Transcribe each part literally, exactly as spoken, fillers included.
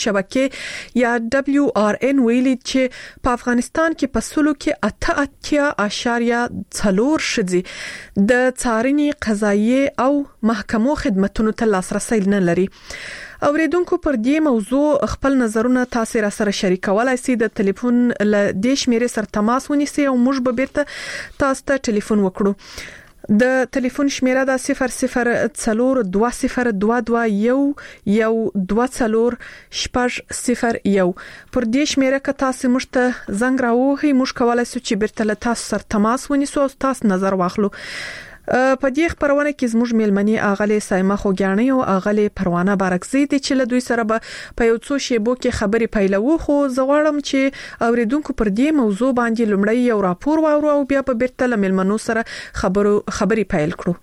شبکې یا دبلیو آر ان ویلي چې په افغانستان کې په سلو کې اته اتیا اشاریه څلور شذې د څارنې قضایي او محکمو خدماتو ته لاسرسي نه لري. اوریدونکو پر دې موضوع خپل نظرونه تاسو را سره شریکولای شئ. د ټلیفون ل دې شمیرې سره تماس ونیسئ او موږ به بیرته تاسو ته ټلیفون وکړو. د ټلیفون شمیره د صفر صفر څلور دوه صفر دوه دوه یو یو دوه څلور شپږ صفر یو. پر دې شمیره که تاسو موږ ته زنګ راوهئ موږ کولای شو چې بیرته له تاسو سره تماس ونیسو او تاسو نظر واخلو. په دې خبرونه کې زموږ میلمنې اغلی سایمه خوګیانی او اغلی پروانه بارکزی دي چې له دوی سره به په یو څو شیبو کې خبرې پیلوو. خو زه غواړم چې اوریدونکو پر دې موضوع باندې لومړی یو راپور واورو او بیا په بیرته له میلمنو سره خبرو خبرې پیل کړو.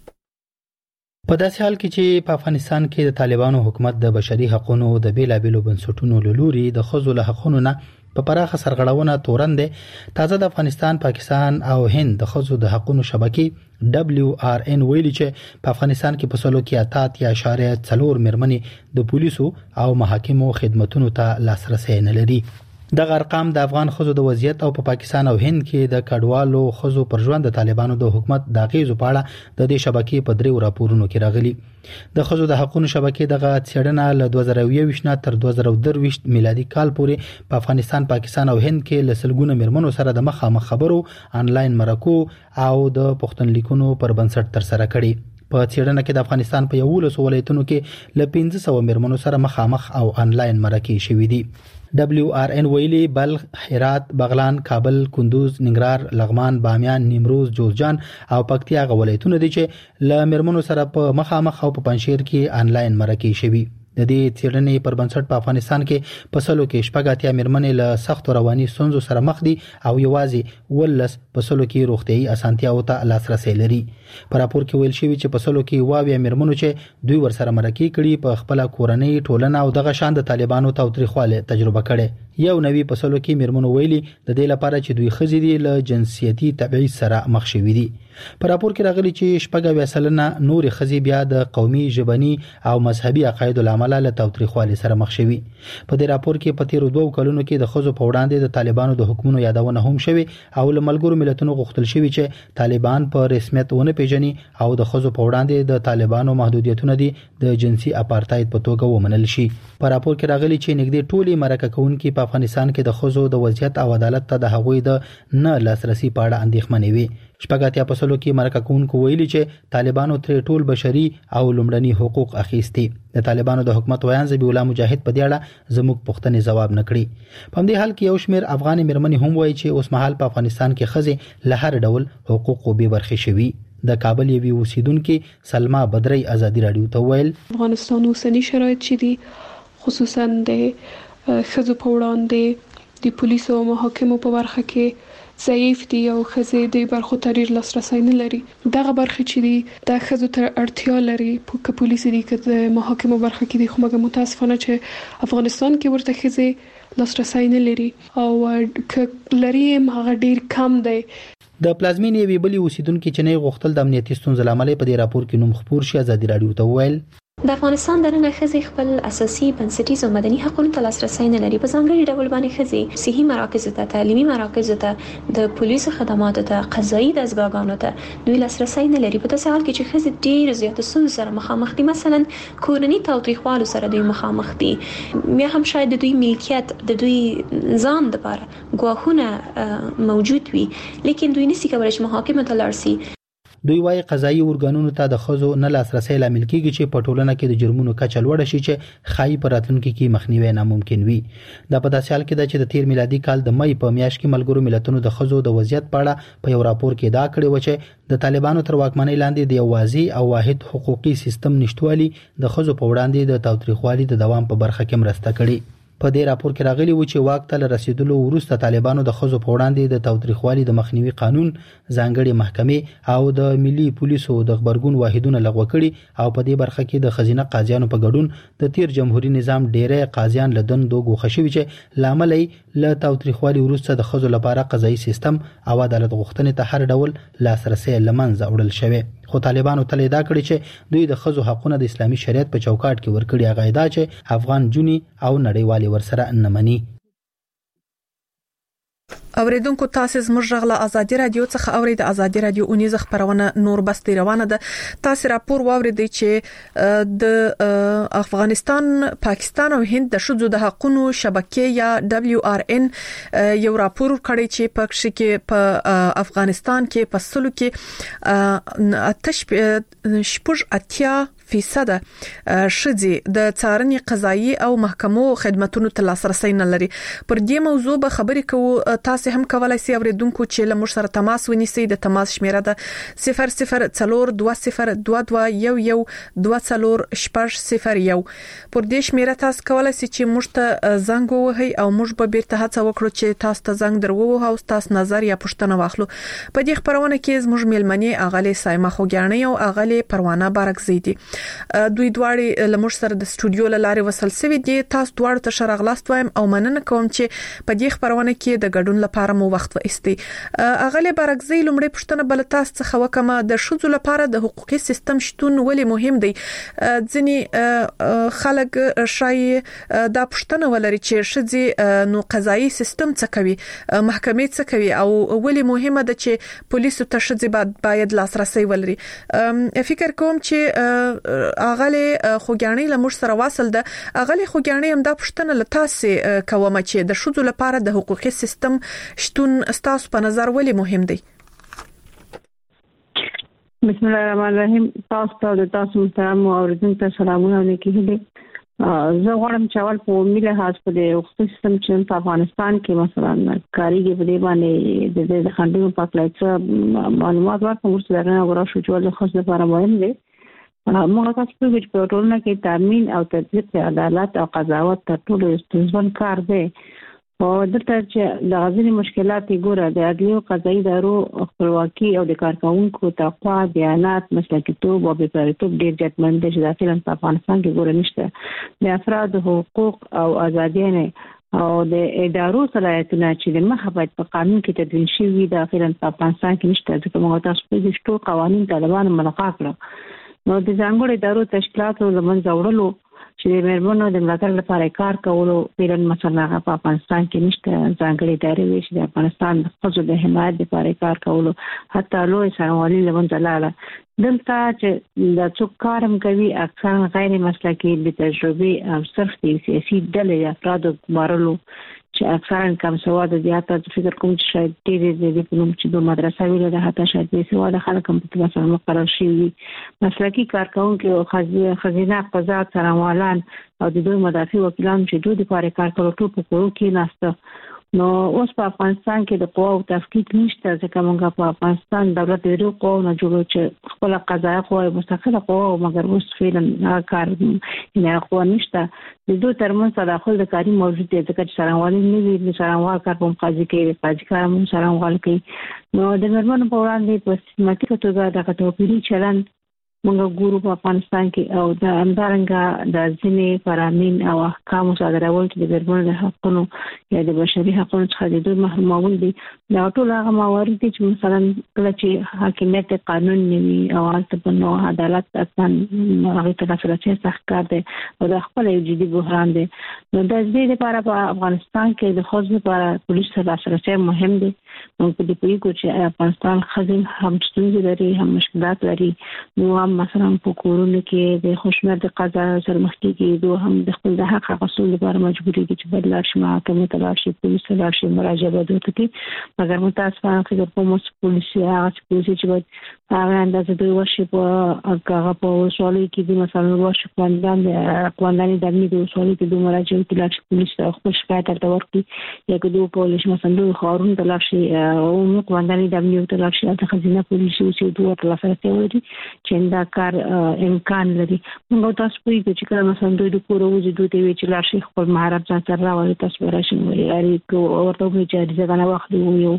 په داسې حال کې چې په افغانستان کې د طالبانو حکومت د بشري حقوقو د بیلابېلو بنسټونو له لوري د ښځو له حقوقو نه په پراخه سرغړونه تورنده تازه د افغانستان، پاکستان او هند د ښځو د حقوقو شبکې دبلیو آر ان ویلي چې په افغانستان کې په سلو کې اتات یا اشاریه څلور مېرمنې د پولیسو او محاکمو خدماتو ته لاسرسي نه لري. دغه ارقام د افغان ښځو د وضعیت او په پا پاکستان او هند کې د کډوالو ښځو پر ژوند د طالبانو د حکومت د اغیزو په اړه د دې شبکې په دریو راپورونو کې راغلي. د ښځو د حقوقو شبکې دغه څېړنه له دوه زره یوویشت نه تر دوه زره درویشت میلادي کال پورې په افغانستان، پاکستان او هند کې له سلګونو مېرمنو سره د مخامخ خبرو، آنلاین مرکو او د پښتونلیکونو پر بنسټ تر سره کړي. په څېړنه کې د افغانستان په یولسو ولایتونو کې له پنځه سوه مېرمنو سره مخامخ او آنلاین مرکې شوې دي. دبلیو آر ان ویلي بلخ، هرات، بغلان، کابل، کندوز، ننګرهار، لغمان، بامیان، نیمروز، جوزجان او پکتیا غ ولایتونه دي چې له مېرمنو سره په مخامخ او په پنځشیر کې آنلاین مرکې شوي. د دې څېړنې پر بنسټ په افغانستان کې په سلو کې شپږ اتیا مېرمنې له سختو رواني ستونزو سره مخ دي او یوازې ولس په سلو کې روغتیايي اسانتیاوو ته لاسرسي لري. په راپور کې ویل شوی چې په سلو کې واویا مېرمنو چې دوی ورسره مرکې کړي په خپل کورنۍ، ټولنه او دغه شان د طالبانو تاوتریخواله تجربه کړي. یو نوی په سلو کې مېرمنو ویلي د دې لپاره چې دوی خزي دي له جنسیتي تبعیض سره مخ شوي دي. په راپور کې راغلي چې شپږ اویا سلنه نور خزي بیا د قومي، ژبني او مذهبي عقایدو لامل له تاوتریخواله سره مخ شوي. په دې راپور کې په تیرو دوه کلونو کې د خزو په وړاندې د طالبانو د حکومت یادونه هم شوي او له ملګرو ملتونو غوښتل شوی چې طالبان په رسمیت ونه پیژني او د خزو په وړاندې د طالبانو محدودیتونه دي د جنسي اپارټاید په توګه ومنل شي. په راپور کې راغلي چې نږدې ټولي مرکه کوونکي په افغانستان کې د خزو د وضعیت او عدالت ته د هغوی د نه لاسرسي په اړه اندېښمنې وي. شپږ اتیا په سلو کې مرکه کوونکو ویلي چې طالبانو ترې ټول بشري او لومړني حقوق اخیستي. د طالبانو د حکومت ویان ذبیح الله مجاهد په دې اړه زموږ پوښتنې ځواب نه کړي. په همدې حال کې یو شمېر افغان مېرمنې هم وایي چې اوس مهال په افغانستان کې ښځې له هر ډول حقوقو بې برخې شوي. د کابل یوې اوسیدونکي سلما بدرۍ ازادي راډیو ته ویل افغانستان اوسنی شرایط چې دي خصوصا د ښځو په وړاندې د پولیسو او محاکمو په برخه کې ضعیف دي او ښځې د برخو ته ډېر لاسرسی نه لري. دغه برخې چې دي د ښځو ته اړتیا لري که پولیس دي که د محاکمو برخه کې دي، خو مګر متاسفانه چې افغانستان کې ورته ښځې لاسرسی نه لري او که لري هغه ډېر کم دی. د پلازمینې یوې بلې اوسیدونکي چې نه غوښتل د امنیتي ستونزو له امله په دې راپور کې نوم خپور شي ازادي راډیو ته وویل د افغانستان دننه ښځې خپل اساسي بنسټیز او مدني حقوقو ته لاسرسی نه لري. په ځانګړي ډول باندې ښځې صحي مراکزو ته، تعلیمي مراکزو ته، د پولیسو خدماتو ته، قضایي دستګاهونو ته دوی لاسرسی نه لري. په داسې حال کې چې ښځې ډېر زیاتو ستونزو سره مخامخ دي. مثلا کورني تاوتریخوالو سره دوی مخامخ دي. بیا هم شاید د دوی ملکیت د دوی ځان لپاره ګواښونه موجود وي، لیکن دوی نشي کولای چې محاکمو ته لاړ شي. دوی وايي قضایي ارګانونو ته د ښځو نه لاسرسي لامل کیږي چې په ټولنه کې د جرمونو کچه لوړه شي چې خایي په راتلونکي کې مخنیوي ناممکن وي. دا په داسې حال کې ده چې د تیر میلادي کال د مې په میاشت کې ملګرو ملتونو د ښځو د وضعیت په اړه په یو راپور کې دا کړی و چې د طالبانو تر واکمنۍ لاندې د یو واضح او واحد حقوقي سیستم نشټوالي د ښځو په وړاندې د تاوتریخوالي د دوام په برخه کې مرسته کړې. په دې راپور کې راغلي و چې واک ته رسیدلو وروسته طالبانو د ښځو په وړاندې د تاوتریخوالي د مخنیوي قانون، ځانګړي محکمې او د ملي پولیسو د خبرګون واحدونه لغوه کړي او په دې برخه کې د ښځینه قاضیانو په ګډون د تیر جمهوریت نظام ډېری قاضیان له دندو ګوښه شوي چې لامل یې له تاوتریخوالي وروسته د ښځو لپاره قضایي سیستم او عدالت غوښتنې ته هر ډول لاسرسي له منځه وړل شوی. خو طالبانو تل ادعا کړې چې دوی د ښځو حقوقونه د اسلامي شریعت په چوکاټ کې ورکړي، هغه ادعا چې افغان جونی او نړیوالي ورسره نه مني. اوریدونکو تاسو زموږ غږ له ازادي رادیو څخه اورید. ازادي رادیو اونیز خبرونه نور بس روانه ده. تاسو راپور واوریدئ چې د افغانستان، پاکستان او هند د شذو د حقوقو شبکې یا دبليو آر ان یو راپور کړی چې پکښ کې په افغانستان کې په سلو کې آتش شپږ اتیا فیصد شذي د څارنې قضایي او محکمو خدماتونو ته لاسرسي نه لري. پر دې موضوع به خبرې کوو. تاسو هم کولای شئ اوریدونکو چې له موږ سره تماس ونیسئ. د تماس شمیره ده صفر صفر څلور دوه صفر دوه دوه یو یو دوه څلور شپږ صفر یو. پر دې شمیره تاسو کولای شئ چې موږ ته زنګ ووهئ او موږ به بیرته هڅه وکړو چې تاسو ته زنګ دروو او تاسو نظر یا پوښتنه واخلو. په دې خبرونه کې زموږ میلمنې اغلی سایمه خوګیانې او اغلی پروانه بارکزی دي. دوی دواړي لمر سره د استودیو لاره وصل سوي دي. تاسو دواړو ته شرغلاست وایم او مننه کوم چې په دې خبرونه کې د ګډون لپاره مو وخت وایستي. اغلی بارکزی لمړی پښتنه بل تاسو څخه وکمه د شذو لپاره د حقوقي سیستم شتون ولې مهم دی. ځنی خلک شای دا پښتنه ولري چې شذي نو قضایي سیستم څه کوي، محکمې څه کوي او ولې مهمه ده چې پولیسو ته شذي باید لاسرسي ولري. فکر کوم چې اغلی خوګیانې لمر سره واصل ده. اغلی خوګیانې هم دا پښتنه لتاسي کومه چې د شذو لپاره د حقوقي سیستم شتون ستاسو په نظر ولې مهم دی؟ بسم الله الرحمن الرحیم. تاسو ته د تاسو محترم اوریدونکو ته سلامونه لیکي دي. زه غواړم چې اول په ملي لحاظ په حقوقي سیستم چې په افغانستان کې مثلا کاریږي په دې باندې د خندونو په اړه معلومات ورکوم چې دا نه غواړم چې ول خاص لپاره مهم دي. موږ تاسو په په ټولنه کې تامین او تطبیق عدالت او قضاوت تر ټولو ستونزمن کار دی. او دلته چې د غزنی مشکلات ګوره د عدلي او قضایي ادارو خپلواکي او د کارکونکو تقوا، دیانت، مسلکیتوب او بېپرېتوب ډېر ځواکمن دي چې د فعلا په افغانستان کې ګوره نشته. د افراد حقوق او ازادیانه او د ادارو صلاحیتونه چې د مخه باید په قانون کې تدوین شوي د فعلا په افغانستان کې نشته. ځکه موږ تاسو په دې ټول قوانين طالبانو ملغا کړل. نو د ځانګړو ادارو تشکیلاتو لمنځه وړلو چې د مېرمنو د ملاتړ لپاره کار کولو پیرن مثلا په افغانستان کې نشته. ځانګړي ادارې وي چې د افغانستان د خځو د حمایت لپاره کار کولو حتی لوی څارنوالي لمنځه لاړه. دلته چې د څوک کارم کوي اکثرا غیر مسلکي بې تجربه او صرف د سیاسي ډلې افرادو ګمارلو چې اکثرا کم سواد دي. تاسو فکر کوم چې شاید ډېر دې په نوم چې د مدرسې ویل ده حتی شاید بې سواد خلک هم په مثلا مقرر شي. مسلکي کارکونکو او خزینه قضا څارنوالان او د دوی مدافع وکیلان چې دوی لپاره کار کولو ټول په کورو کې ناشته. نو اوس په افغانستان کې د قوا او تفکیک نشته. ځکه موږ په افغانستان دولت د ډیرو قوا نه جوړو چې خپل قضایي قوا مستقله قوا او مګر اوس فعلا کار نه قوا نشته. د دوی ترمنځ تداخل د کاری موجود دی. ځکه چې څارنوالي نه وي، د څارنوال کار په قاضي کې قاضي کار هم څارنوال کوي. نو د مرمنو په وړاندې په سیستماتیکه توګه د توپیري چلن موږ ګورو په افغانستان کې او د همدارنګه د ځینې فرامین او احکام صادرول چې د ګرمونو د حقوقو یا د بشري حقوقو څخه د دوی محرومول دي. دا ټول هغه موارد دي چې مثلا کله چې حاکمیت قانون نیوي او حالت په نو عدالت اصلا هغه ته لاسرسي سخت کار دی او د خپل یو جدي بحران دی. نو د دې لپاره په افغانستان کې د خځو لپاره پولیس لاسرسي مهم دی. نو په دې پیښو چې افغانستان خځې هم ستونزې لري، هم مشکلات لري. نو مثلا په کورونو کې د خوشمر د قضا سره مخ کېږي، دوی هم د خپل د حق غوښتلو لپاره مجبوري دي چې بدل شي، محکمې ته لاړ شي، پولیس ته لاړ شي، مراجعه به وکړي. مګر متاسفانه فکر کوم چې پولیس هغه پولیس چې باید هغه اندازه دوی ورشي په هغه په وسولې کې دي مثلا ورشي قواندان قواندان د امنیت وسولې کې دوی مراجعه وکړي، لاړ شي پولیس ته خپل شکایت ورته ورکړي. یا که دوی پولیس مثلا دوی خارون ته لاړ شي او قواندان د امنیت ته لاړ شي، د خزینه پولیس او چې دوی ورته لاسرسي ولري چې دا کار امکان لري. موږ تاسو په دې چې کله مثلا دوی د کور وځي دوی ته وی چې لاړ شي خپل مهارت ځان سره راوړي، تاسو راشي وي اړي کو ورته وی چې ځګنه وخت یو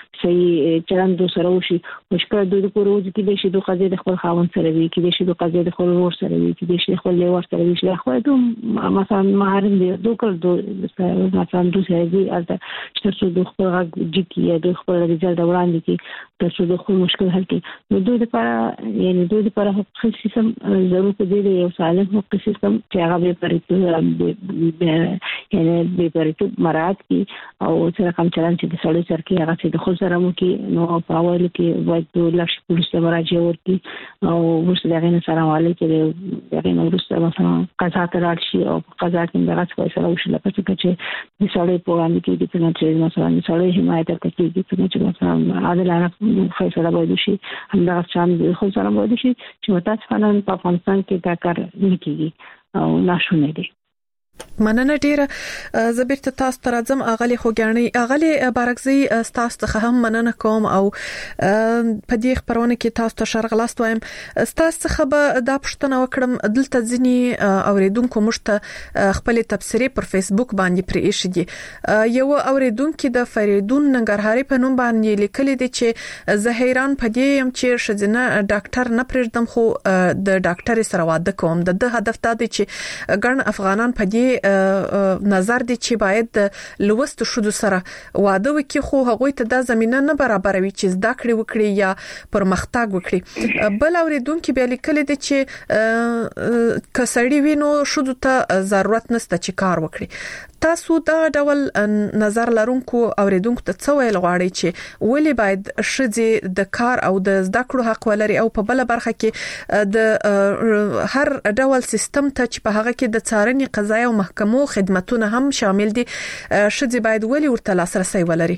صحیح چلند سره وشي. مشکل دوی د کور وځي کې د شي د قضیه د خپل خاوند سره وي، کې د شي د قضیه د خپل ور سره وي، کې د شي خپل ور سره وي چې خو دوی مثلا مهارت دی دوی کول دوی مثلا دوی سره دی البته چې څو د خپل غږ جکی د خپل رضایت وړاندې کی تر څو د خپل مشکل حل کړي. نو دوی لپاره یعنی دوی لپاره حقوقي سیستم ضرورت دی دی یو سالم حقوقي سیستم چې هغه به پرېته یعنی به پرېته مراد کی او چې کوم چلن چې د سړی سره کې هغه چې د خو سره مو کې نو په اول کې وایي د لښ پولیس ته مراجعه وکړي او ورسره هغه سره والي چې هغه نو ورسره مثلا قضا ته راشي او قضا کې دغه څه فیصله وشي لکه چې د سړی په وړاندې کې د څنګه مثلا د سړی حمایت کوي د څنګه مثلا عادلانه فیصله باید وشي همدغه شان د خو سره باید وشي چې متاسفانه په افغانستان کې دا کار نه کیږي او ناشونه دي. مننه ډیره زبیر ته تاسو ته راځم اغلی خوګانی اغلی بارکزی تاسو ته هم مننه کوم او په دې خبرونه کې تاسو ته شرغلاست وایم تاسو څخه به دا پښتنه وکړم دلته ځینی اوریدونکو مشته خپل تبصره پر فیسبوک باندې پرې ایښې دي. یو اوریدونکو د فریدون ننګرهاري په نوم باندې لیکل دي چې زه حیران پدې يم چې شزنه ډاکټر نه پرېږدم خو د ډاکټر سره واده کوم. د هدف دا دی چې ګڼ افغانان پدې نظر دي چې باید لوست شودو سره واده وکړي خو هغه ته د زمينه نه برابروي چې زده کړې وکړي یا پرمختګ وکړي. بل اوریدونکو بیا لیکل دي چې کسړی وینو شودو ته ضرورت نشته چې کار وکړي. تاسو دا ډول نظر لرونکو اوریدونکو ته څه ویل غواړي چې ولې باید شذې د کار او د زده کړو حق ولري او په بل برخه کې د هر ډول سیستم ته چې په هغه کې د څارنې قضایي او محکمو خدماتونه هم شامل دي شذې باید ولې ورته لاسرسي ولري؟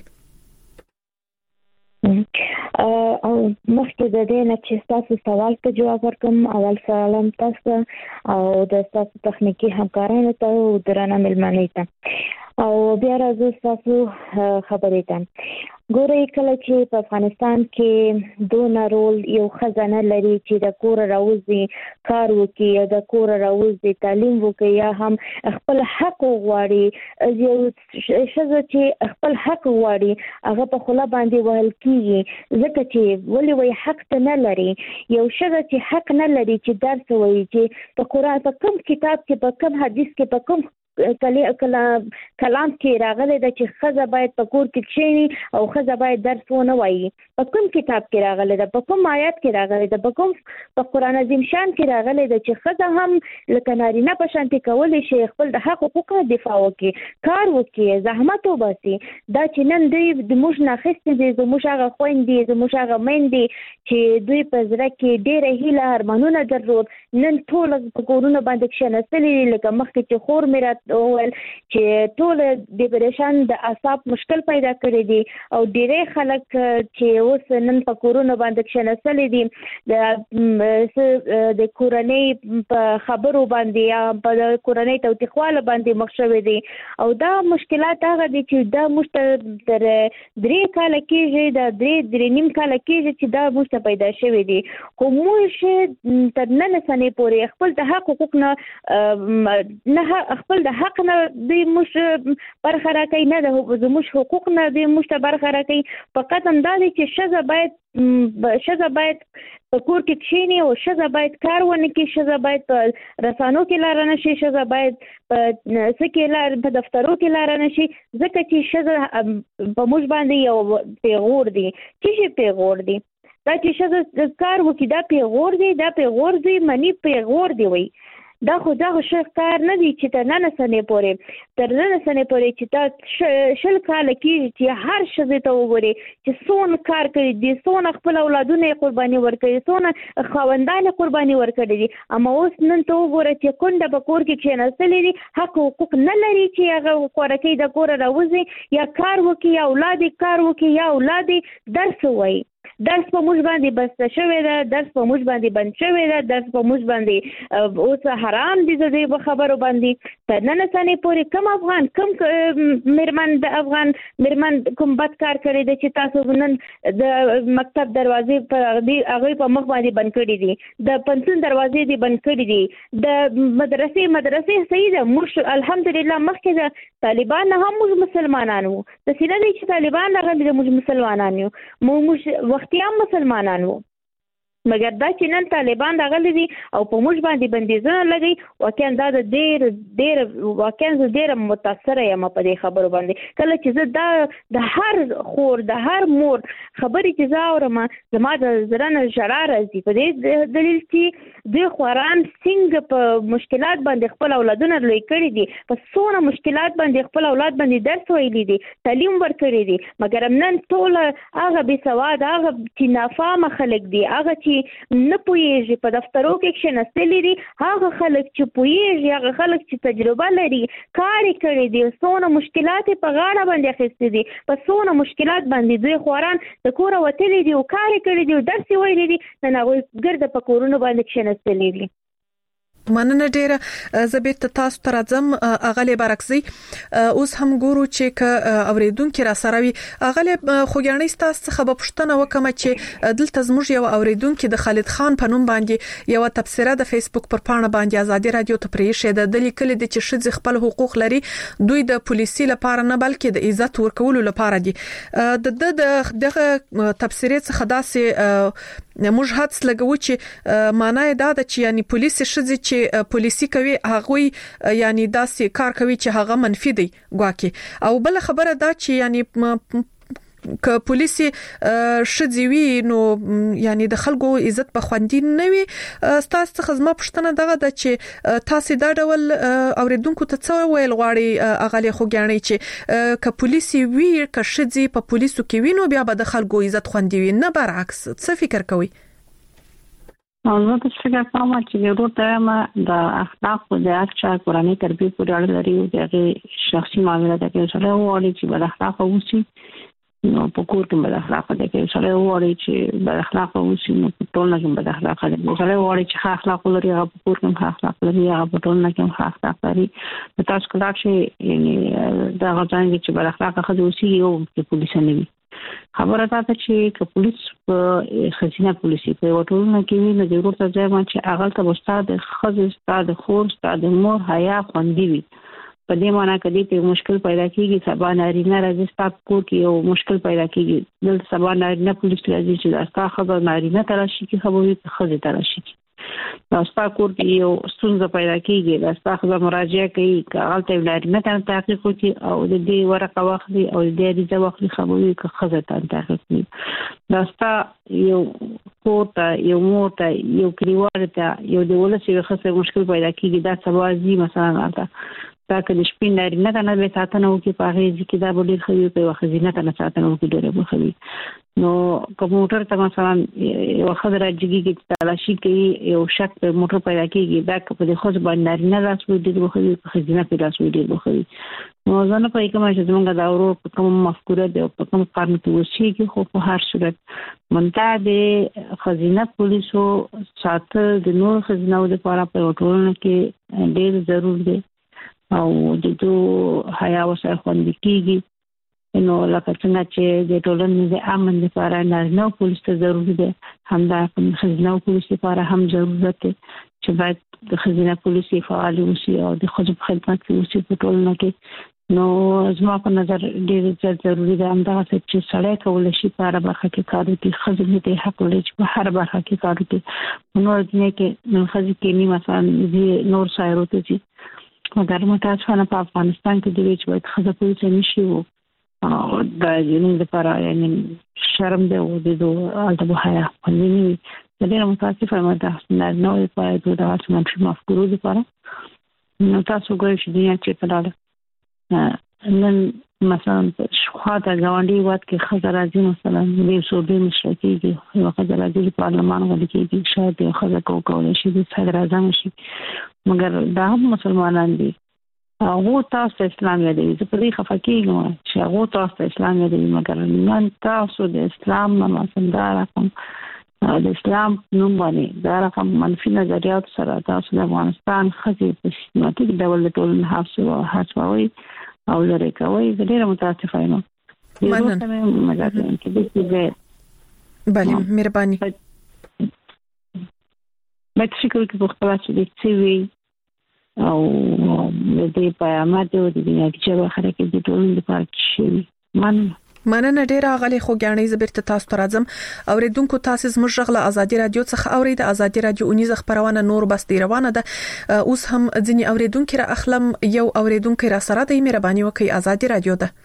او مخکې د دې نه چې تاسو سوال ته جواب ورکوم اول سلام تاسو او د تاسو تخنیکی همکارانو ته او درنه ملمنې ته او بیا راځو تاسو خبرې ته. ګورئ کله چې په افغانستان کې دونه رول یو خزانه لري چې د کور راوځي کار وکړي یا د کور راوځي تعلیم وکړي یا هم خپل حق غواړي یو شزه چې خپل حق غواړي هغه په خله باندې وهل کیږي ځکه چې ولې وای حق ته نه لري. یو شزه چې حق نه لري چې درس وایي چې په قرآن په کوم کتاب کې په کوم حدیث کې په کوم کلام کې راغلی د چې خزه باید په کور کې کښینی او خزه باید درس ونه وایي. په کوم کتاب کې راغلی ده په کوم آیات کې راغلی ده په کوم په قرآن عظیم شان کې راغلی ده چې خزه هم لکه نارینه په شانتي کولی شي خپل د حق حقوقو دفاع وکړي کار وکړي زحمت وباسي. دا چې نن دوی د موږ نه اخیستي دي زموږ هغه خویندې زموږ هغه میندې چې دوی په زړه کې ډېره هیله ارمانونه درلود نن ټول په کورونه باندې کښېنستلي لکه مخکې چې خور مې راته وویل چې ټول ډیپریشن د اعصاب مشکل پیدا کړی دي او ډېری خلک چې اوس نن په کورونه باندې کښېنستلي دي د د کورنۍ په خبرو باندې یا په کورنۍ توتیخواله باندې مخ شوي دي او دا مشکلات هغه دي چې دا موږ تر درې کاله کېږي دا درې درې نیم کاله کېږي چې دا موږ پیدا شوي دي خو موږ تر نن سنې پورې خپل د حق حقوق نه نه خپل د حق نه د موږ برخه راکړي نه د زموږ حقوق نه د موږ ته برخه راکړي. فقط هم دا دی چې ښځه باید ښځه باید په کور کې کښېني او ښځه باید کار ونه کړي ښځه باید په رسانو کې لاره نه شي ښځه باید په څه کې لاره په دفترو کې لاره نه شي ځکه چې ښځه په موږ باندې یو پیغور دی. څه شي پیغور دی؟ دا چې ښځه کار وکړي دا پیغور دی دا پیغور دی منی پیغور دی وایي دا خو دا خو ښه کار نه دی چې تر نن سنې پورې تر نن سنې پورې چې تا شل کاله کېږي چې هر ښځې ته وګورې چې څونه کار کړي دي څونه خپل اولادونه یې قرباني ورکړي څونه خاوندان یې قرباني ورکړي دي اما اوس نن ته وګوره چې کونډه په کور کې کښېنستلې دي حق حقوق نه لري چې هغه خوارکۍ د کوره راوځي یا کار وکړي یا اولاد یې کار وکړي یا اولاد یې درس ووایي. درس په موږ باندې بسته شوی ده درس په موږ باندې بند شوی ده درس په موږ باندې اوس حرام دي د دې خبرو باندې. تر نن سنې پورې کوم افغان کوم میرمن د افغان میرمن کوم بد کار کړی دی چې تاسو نن د مکتب دروازې په هغه په مخ باندې بند کړی دي د پنځون دروازې دي بند کړی دي د مدرسې مدرسې صحیح ده موږ الحمدلله مخکې د طالبان هم موږ مسلمانان وو د سینه دي چې طالبان هغه د موږ مسلمانان یو موږ وختي هم مسلمانان وو مګر دا چې نن طالبان راغلي دي او په موږ باندې بندیزونه لګي واقعا دا د ډېر ډېر واقعا ډېر متاثره یم په دې خبرو باندې کله چې زه دا د هر خور د هر مور خبرې چې زه اورم زما د زړه نه ژړا راځي په دې دلیل چې دوی خوران څنګه په مشکلات باندې خپل اولادونه لوی کړي دي په څونه مشکلات باندې خپل اولاد باندې درس ویلي دي تعلیم ورکړي دي مګر نن ټول هغه بې سواد هغه چې نافهمه خلک دي هغه چې نه پوهیږي په دفترو کې کښېنستلي دي هغه خلک چې پوهیږي هغه خلک چې تجربه لري کار کړي دي څونه مشکلات په غاړه باندې اخیستي دي په څونه مشکلات باندې دوی خوران د کور وتلي دي او کار کړي دي او درس ویلي دي نن هغه ګرد په کورونو باندې کښېنستلي دي. مننه ډیره زبیت تاسو ته راځم اغلی برکزي اوس هم ګورو چې ک اوریدونکو را سره وي اغلی خوګیانې تاسو څخه په پښتنه وکم چې دلته زموږ یو اوریدونکو د خالد خان په نوم باندې یو تبصره د فیسبوک پر پاڼه باندې ازادي رادیو ته پرې شه د لیکل دي چې شذ خپل حقوق لري دوی د پولیسي لپاره نه بلکې د عزت ورکولو لپاره دي د دغه تبصره څخه داسې موږ حدس لګو چې معنی دا د چې یعنی پولیس شذ چې پولیسي کوي هغه یعنی داسې کار کوي چې هغه منفي دی ګواکي او بل خبره دا چې یعنی ک پولیسي شذوي نو یعنی د خلکو عزت په خوندي نه وي تاسو څخه زما پښتنه دغه د چې تاسو دا ډول اوریدونکو ته څه ویل غواړي اغلی خوګیانې چې ک پولیسي وی ک شذي په پولیسو کې وینو بیا به د خلکو عزت خوندي وي نه برعکس څه فکر کوي؟ نو زه فکر کوم چې د ورته ما د اخلاق او د اچا قرآني تربیه په اړه لري او د شخصي معاملات کې سره وایي چې بل اخلاق اوسي نو په کور کې بل اخلاق د کې سره وایي چې بل اخلاق اوسي نو په ټول نه کې بل اخلاق د سره وایي چې ښه اخلاق لري هغه په کور کې ښه اخلاق لري هغه په ټول نه کې ښه اخلاق لري تاسو کله چې یعنی دا غواړئ چې بل اخلاق خو اوسي او په پولیس نه وي خبره ده چې ک پولیس په خزینه پولیسي په وټولونه کې وی نه ضرورت ځای باندې هغه ته استاد خزه استاد خور استاد مور حیا خوندې وي په دې معنی کې چې مشکل پیدا کیږي سبا نارینه راځي ستاسو کور کې یو مشکل پیدا کیږي دلته سبا نارینه پولیس راځي چې تاسو خبر نارینه تراشي کې خبرې په خزه تراشي تاسو کور کې یو ستونزه پیدا کیږي تاسو به مراجعه کوي هغه ته نارینه ته تحقیق کوي او د دې ورقه واخلي او د دې د واخلي خبرې کې خزه ته تحقیق کوي تاسو یو کور ته یو مور ته یو کلیوال ته یو د ولسی خاصه مشکل پیدا کیږي دا سوازي مثلا راته دا که د شپې نارینه ته نه به ساتنه وکړي په هغې ځای کې دا به ډېر ښه وي په ښځینه ته نه ساتنه وکړي ډېره به ښه وي نو که موټر ته مثلا یوه ښځه راجګېږي چې تلاشي کوي یو شک په موټر پیدا کېږي دا که په دې ښځو باندې نارینه لاس وي ډېر به ښه وي په ښځینه پرې لاس وي ډېر به ښه وي نو زه نه پوهېږم چې زموږ دا ورور په کوم مفکوره دی او په کوم قانون کې اوسېږي خو په هر صورت منتها د ښځینه پولیسو ساتل د نورو ښځینهو لپاره په ټولنه کې ډېر ضرور دی او د دوه حیا وسه خوندې کیږي نو لکه څنګه چې د ټولنې د امن لپاره نارینه پولیس ته ضروري ده همدا ښځینه پولیس لپاره هم ضرورت دی چې باید د ښځینه پولیس فعال اوسي او د ښځو په خدمت کې اوسي په ټولنه کې نو زما په نظر ډېر ضروري ده همدا چې سړی کولی شي په هره برخه کې کار وکړي ښځې ته حق لري چې په هره برخه کې کار وکړي نو دنیا کې ښځې کې نیم مثلا نور سایرو ته چې مګر متاسفانه په افغانستان کې د ویچ باید خزه پولیس نشي وو او د جنین لپاره یعنی شرم دی او د دوه الته حیا پنځنی د ډېر متاسفه مده نه نو په د تاسو منفي مفکورو لپاره نو تاسو ګورئ چې دنیا چې په ډول نن مثلا خو دا غونډي وخت کې خزه راځي مثلا د سعودي مشرکیږي یو خزه راځي په پارلمان غوډه کې شاید یو خزه کو کولای شي د صدر اعظم شي مګر دا هم مسلمانان دي هغه تاسو اسلام یادوي زه په دې خفه کېږم چې هغه تاسو اسلام یادوي مګر نن تاسو د اسلام نه مثلا رقم د اسلام نوم باندې دا رقم منفي نظریات سره تاسو د افغانستان خځې په سیستماتیک ډول ټولنه حاصل حاصلوي او لري کوي زه ډېر متاسفه یم مننه بله مهرباني مې فکر کوم په خپل چې د سیوی او د دې پیغامات او د دنیا کې چې خلک د ټولنې لپاره شي من مننه ډیره غلي خو غاڼې زبرته تاسو ته راځم اوریدونکو تاسو زموږ غږ له ازادي رادیو څخه اورید ازادي رادیو اونیز خبرونه نور بس دی روانه ده اوس هم ځینی اوریدونکو را اخلم یو اوریدونکو را سره د مهرباني وکي ازادي رادیو ده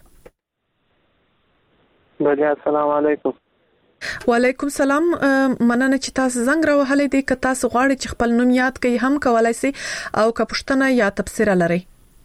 بله السلام علیکم وعلیکم السلام مننه چې تاسو زنګ راوهلې دي که تاسو غواړئ چې خپل نوم یاد کړئ هم کولای شئ او که پښتنه یا تفسیر لرئ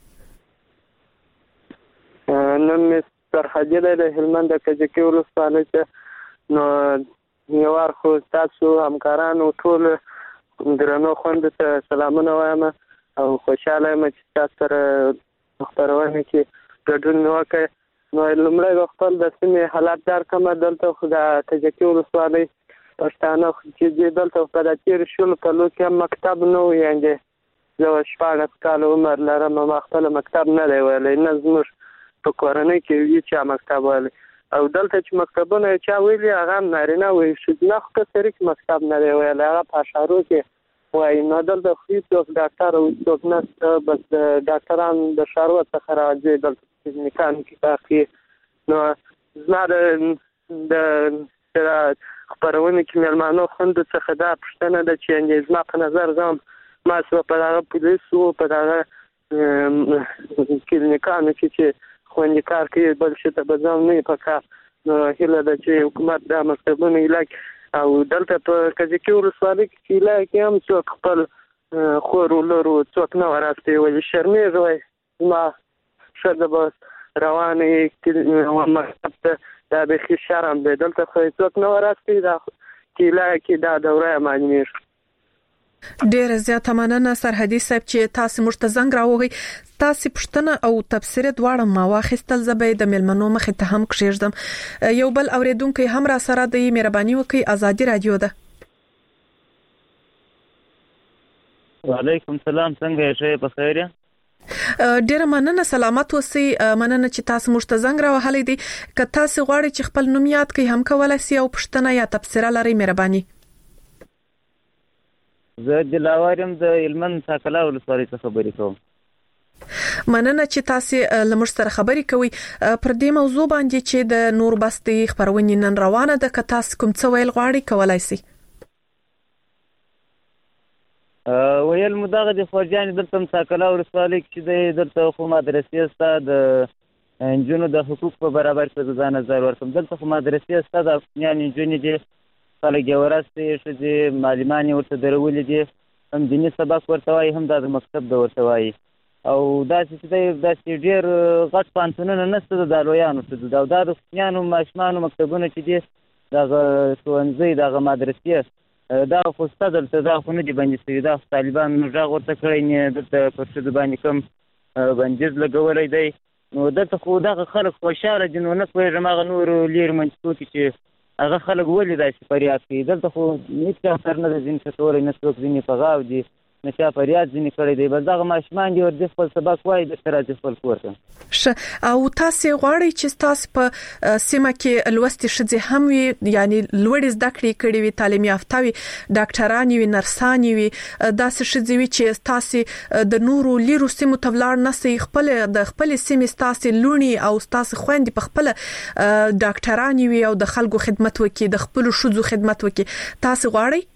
نن سرحدي د هلمند د کجکي ولسوالۍ ته نو یوار خو تاسو همکارانو ټول درنو خوند ته سلامونه وایم او خوشاله یم چې تاسو سره خبرونه کې ګډون وکړئ نو لومړی خپل د سیمې حالات دار کوم دلته خو د کجکي ولسوالۍ پښتانه چې دلته په د تیر شول په لوکه مکتب نو یانګه زه شپږ کال عمر لرم ما خپل مکتب نه دی ویلی نه زموږ په کورنۍ کې یو چې مکتب ویل او دلته چې مکتبونه چا ویلي هغه نارینه وي چې نه خو شریک مکتب نه دی ویل هغه په اشارو کې وایي نو دلته خو څوک ډاکټر او څوک نه بس ډاکټران د شارو څخه راځي دلته کلینیکان کې کار کوي نو زما د خبرونه کې مېلمانو خوند څخه دا پوښتنه ده چې زما په نظر زم ما څه په هغه پولیسو په هغه کلینیکانو کې چې خوندي کار کوي بل څه ته بځم نه پکا هله د چې حکومت د مکتبونو علاج او دلته په کجکي ولسوالۍ کې علاج هم څوک خپل خور ولرو څوک نه وراسته وي شرمېږي وای ما شاده بس روانې مکتب ته دا به شرم به دلته خو څوک نه وراسته دا کې علاج کې دا دوره معنی ډیر زیاته مننه سرحدي صاحب چې تاسو مرته زنګ راوغي تاسو پښتنه او تفسیر دواړه ما واخیستل زبې د ملمنو مخ ته هم کښېږدم یو بل اوریدونکو هم را سره د مهرباني وکي ازادي رادیو ده وعلیکم السلام څنګه یې په خیر یې ډیر مننه سلامت اوسئ مننه چې تاسو مرته زنګ راوهلې دي که تاسو غواړئ چې خپل نوم یاد کړئ هم کولای شئ او پښتنه یا تفسیر لري مهرباني زه دلاورم د هلمند ساکلا ولسوالۍ څخه خبرې کوم مننه چې تاسو لمر سره خبرې کوي پر دې موضوع باندې چې د نور بستي خبرونه نن روانه ده که تاسو کوم څه ویل غواړئ کولای شئ ویل مداغه د فوجان دلته ساکلا ولسوالۍ کې د دلته خو مدرسې ستا د انجونو د حقوق په برابر کې ځان نظر ورکوم دلته خو مدرسې ستا د یعنی انجونې دي خلک یې ورسته چې معلمان ورته درولې دي هم دیني سبق ورته وایي هم د مکتب د ورته وایي او داسې چې داسې ډېر غټ پوهنتونونه نشته د لویانو څه دا د کوچنیانو ماشومانو مکتبونه چې دي دغه ښوونځي دغه مدرسې دا خو ستا دلته دا خو نه دي بندي شوي دا خو طالبانو غږ ورته کړی دلته پر ښځو باندې کوم بندیز لګولی دی نو دلته خو دغه خلک خوشحاله دي نو نه پوهېږم هغه نورو لرې منطقو کې چې هغه خلک ولې داسې فریاد کوي دلته خو هېڅ چا سر نه ده ځینې ښه نه څوک ځینې په غاو دي نه چا فریاد ځینې کړی دی بس دغه ماشومان دي ورځي خپل سبق وایي درته راځي خپل کور ته ښه او تاسو غواړئ چې تاسو په سیمه کې لوستې ښځې هم وي یعنی لوړې زده کړې کړې وي تعلیم یافته وي ډاکټرانې وي نرسانې وي داسې ښځې وي چې تاسو د نورو لیرو سیمو ته ولاړ نه سئ خپل د خپل سیمې تاسو لونی او تاسو خويندې په خپل ډاکټرانې وي او د خلکو خدمت وکړي د خپل شوزو خدمت وکړي تاسو غواړئ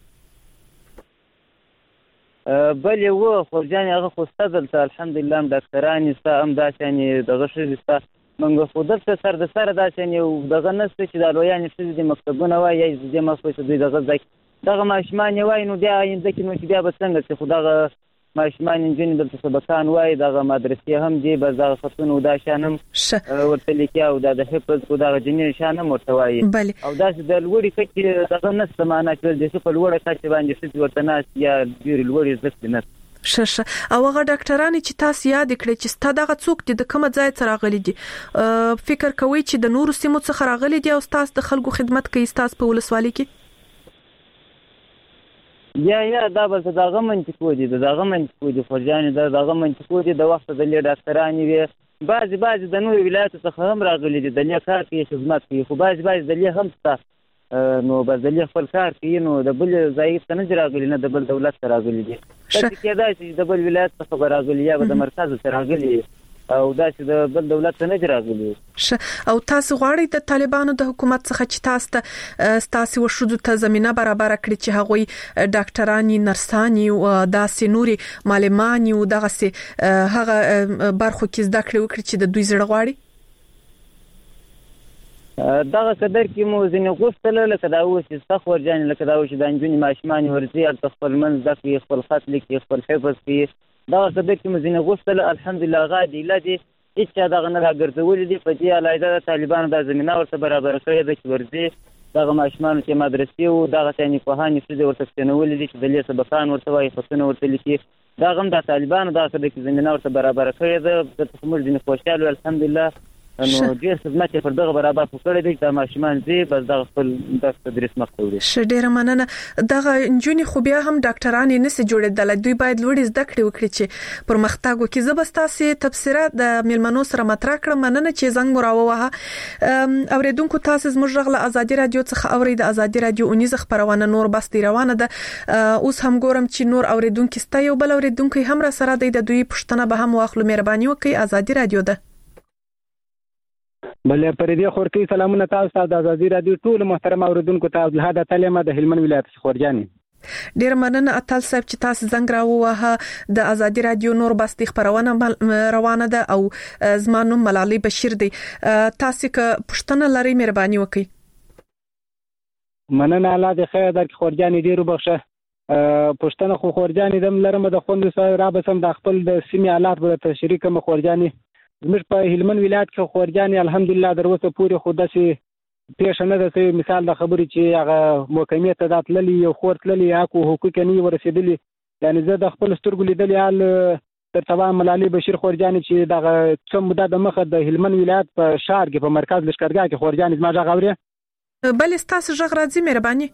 بل یو خو ځان هغه خو ستدلته الحمدلله ډاکټرانې ستا هم داسې یعنې دغه ښځې ستا موږ خو دلته سر د سره داسې یعنې دغه نشته چې دا لویانې ښځې د مکتبونه وایي یا یې دې مخ چې دوی دغه زده کړي دغه ماشومان یې وایي نو بیا آینده کې نو چې بیا به څنګه چې خو دغه ماشومان نجونې دلته سبقان وایي دغه مدرسې هم دي بس دغه خطونه او دا شیان هم ورته لیکي او دا د حفظ او دغه جنین شیان هم ورته وایي او داسې د لوړې کچې دغه نشته معنا کړل دي چې په لوړه کچې باندې ښځې ورته ناست یا ډېرې لوړې زده کړې نشته ښه ښه او هغه ډاکټرانې چې تاسو یاد کړئ چې ستا دغه څوک دي د کومه ځای څخه راغلي دي فکر کوئ چې د نورو سیمو څخه راغلي دي او تاسو د خلکو خدمت کوي تاسو په ولسوالۍ کې یا یا دا به دغه منطقو دي دغه منطقو دي فوجانې د دغه منطقو دي د وخت د لې ډاکټرانې وي بعضې بعضې د نورو ولایتو څخه هم راغلي دي د لې کار کوي خدمت کوي خو بعضې بعضې د لې هم شته نو بس د لې خپل کار کوي نو د بل ځای څخه نه دي راغلي نه د بل دولت څخه راغلي دي داسې کېدای شي چې د بل ولایت څخه به راغلي یا به د مرکز څخه راغلي او دا چې د بل دولت نه راغلي. او تاسو غواړئ د طالبانو د حکومت څخه چې تاسو ته تاسو وشو ته زمينه برابر کړی چې هغوی ډاکټرانی نرسانی او داسې نوري معلمانی او دغه سي هغه برخو کې زده کړې وکړي چې د دوی زړه غواړي؟ دغه قدر کې مو ځینې غوښتل لکه دا اوس چې صف ورجانې لکه دا اوس چې د نجونې ماشومانې ورځي هلته خپل منځ زده کړي، خپل خط لیکي، خپل حفظ کوي. دغه قدر کې مو ځینې غوښتل. الحمدلله هغه عدیله دي، هېچا دغه نه راګرځولي دي. په دې علاوه د طالبانو دا زمینه ورته برابره کړې ده چې ورځي دغه ماشومانو چې مدرسې وو دغه څانې پوهانې ښځې ورته کښېنولي دي چې د لې سبقان ورته وایي، خطونه ورته لیکي. دغه هم د طالبانو دغه قدر کې زمینه ورته برابره کړې ده. دلته موږ ځینې خوشحال یو الحمدلله. نو ډیر خدمت پر دغه برابر پکړې دي د ماشومان زی بس دغه خپل د تدریس مخته وړي. ش ډیر مننه. دغه انجونی خو بیا هم ډاکټران نه سي جوړېدل، دوی باید لوړ زده کړې وکړي چې پر مختاګو کې زبستاسي تفسیره د میلمنو سره مطرح کړم. مننه چې زنګ مراوه اوریدونکو تاسو زموږ غله ازادي رادیو څخه اورید. ازادي رادیو اونیزه خبرونه نور بس دی روانه ده. اوس هم ګورم چې نور اوریدونکو ستا یو بل اوریدونکو هم را سره د دوی پښتنه به هم واخلو. مهرباني وکړئ. ازادي رادیو ده. بلې پر دې خورتي سلامونه تاسو ته د ازادي رادیو ټول محترم اوریدونکو ته عبدالهادي تعلیمه د هلمند ولایت خورجانې. ډیر مننه اتل صاحب چې تاسو زنګ راووه. د ازادي رادیو نور بستي خبرونه روانه ده او زمانو ملالي بشیر دی. تاسو که پښتنه لري مهرباني وکړئ. مننه الله دې خیر درکړي خورجانې. ډیر وبخښه پښتنه خو خورجانې دم لرم د خوند سره را بسم د خپل د سیمې حالات به تشریح کوم. خورجانې زموږ په هلمند ولایت کې خورجانې الحمدلله دروسه پورې خو داسې پیښه نه ده. مثال د خبرې چې هغه محکمې ته دا تللي یو خور تللي حق او حقوق نه ورسېدلي. یعنې زه د خپل سترګو لیدلي حال تر سبا ملالي بشیر خورجانې چې دغه څه موده د مخه د هلمند ولایت په ښار کې په مرکز لښکرګاه کې خورجانې زما غږ اورې؟ بلې ستاسو غږ راځي مهرباني.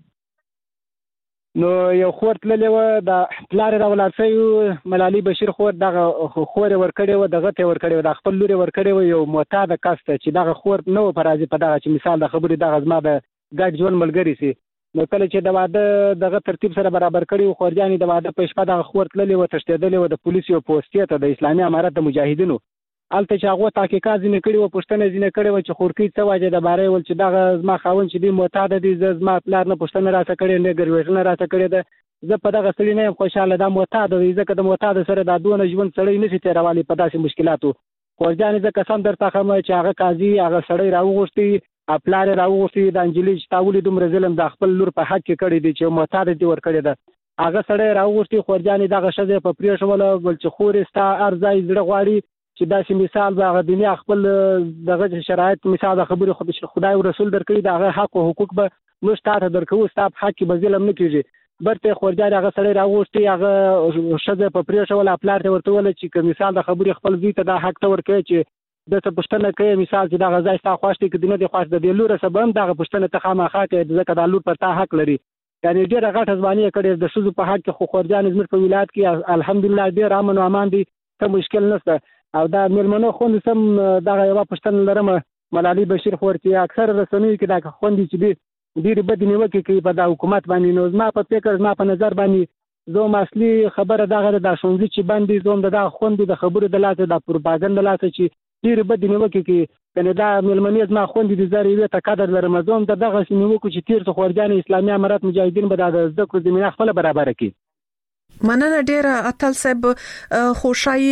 نو یو خور تللی و د پلار راولاړ شوی ملالي بشیر خور دغه خور ورکړی و دغه ته ورکړی و د خپل لوري ورکړی و یو معتاد کس ته چې دغه خور نه و پرازي په دغه چې مثال د خبرې دغه زما د ګډ ژوند ملګری سي. نو کله چې د واده دغه ترتیب سره برابر کړی و خورجانې د واده په شپه دغه خور تللی و تښتېدلی و د پولیسو پوسټې ته د اسلامي امارت د مجاهدینو الته چې هغه تحقیقات ځینې کړي و پښتنه ځینې کړي و چې خورکی څه واجه د بارے ول چې دغه زما خاون چې دی معتاد دي زما پلار نه پښتنه راته کړي نه ګروېټنه راته کړي ده. زه په دغه سړی نه خوشاله دا معتاد دی ځکه د معتاد سره دا دونه ژوند سړی نشي تیروالي په داسې مشکلاتو. خورجانې ځکه سم درته خمه چې هغه قاضي هغه سړی راوغوښتي خپل راوغوښتي د انجلي تاولې دومره ظلم د خپل لور په حق کې کړی دی چې معتاد دی ور کړی ده. هغه سړی راوغوښتي خورجانې دغه شزه په پریښوله بل چې خورې ستا ارزای زړه غواړي چې داسې مثال به هغه دنیا خپل دغه شرایط مثال د خبرې خدای او رسول درکړي دغه حق او حقوق به موږ تاسو درکو ستاسو حق کې به ظلم نه کیږي. برته خورجانې هغه سړی راوغوښتي هغه شزه په پریښوله خپل ته ورته ول چې مثال د خبرې خپل ځای ته د حق ته ورکړي چې د څه پښتنه کوي مثال چې دغه ځای ستا خوښتي کې دنه د خوښ د لور سبب هم دغه پښتنه ته خامخا کوي ځکه د لور پر تا حق لري. یعنی ډېر غټه ځواني کړي د شذو په حق کې خو خورجانې زموږ په ولایت کې الحمدلله ډېر امن او امان دي، څه مشکل نشته. او دا میلمنو خوند سم دغه یو پښتنه لرم ملالي بشیر خور چې اکثر رسنوي کې دا خوندي چې دی ډېر بد نیوکه کوي په د حکومت باندې. نو زما په فکر زما په نظر باندې زه اصلي خبره دغه د شونځي چې باندې زوم د خوند د خبرو د لاسه د پروپاګاندا لاسه چې ډېر بد نیوکه کوي. کنه دا میلمنې زما خوند دي زری وي ته قدر لرم زوم د دغه نیوکه چې تیر څو خورجانې اسلامي امارت مجاهدین به د زده کړو زمينه خپل برابر کړي. مننه ډیره اتل صاحب. خوشحالي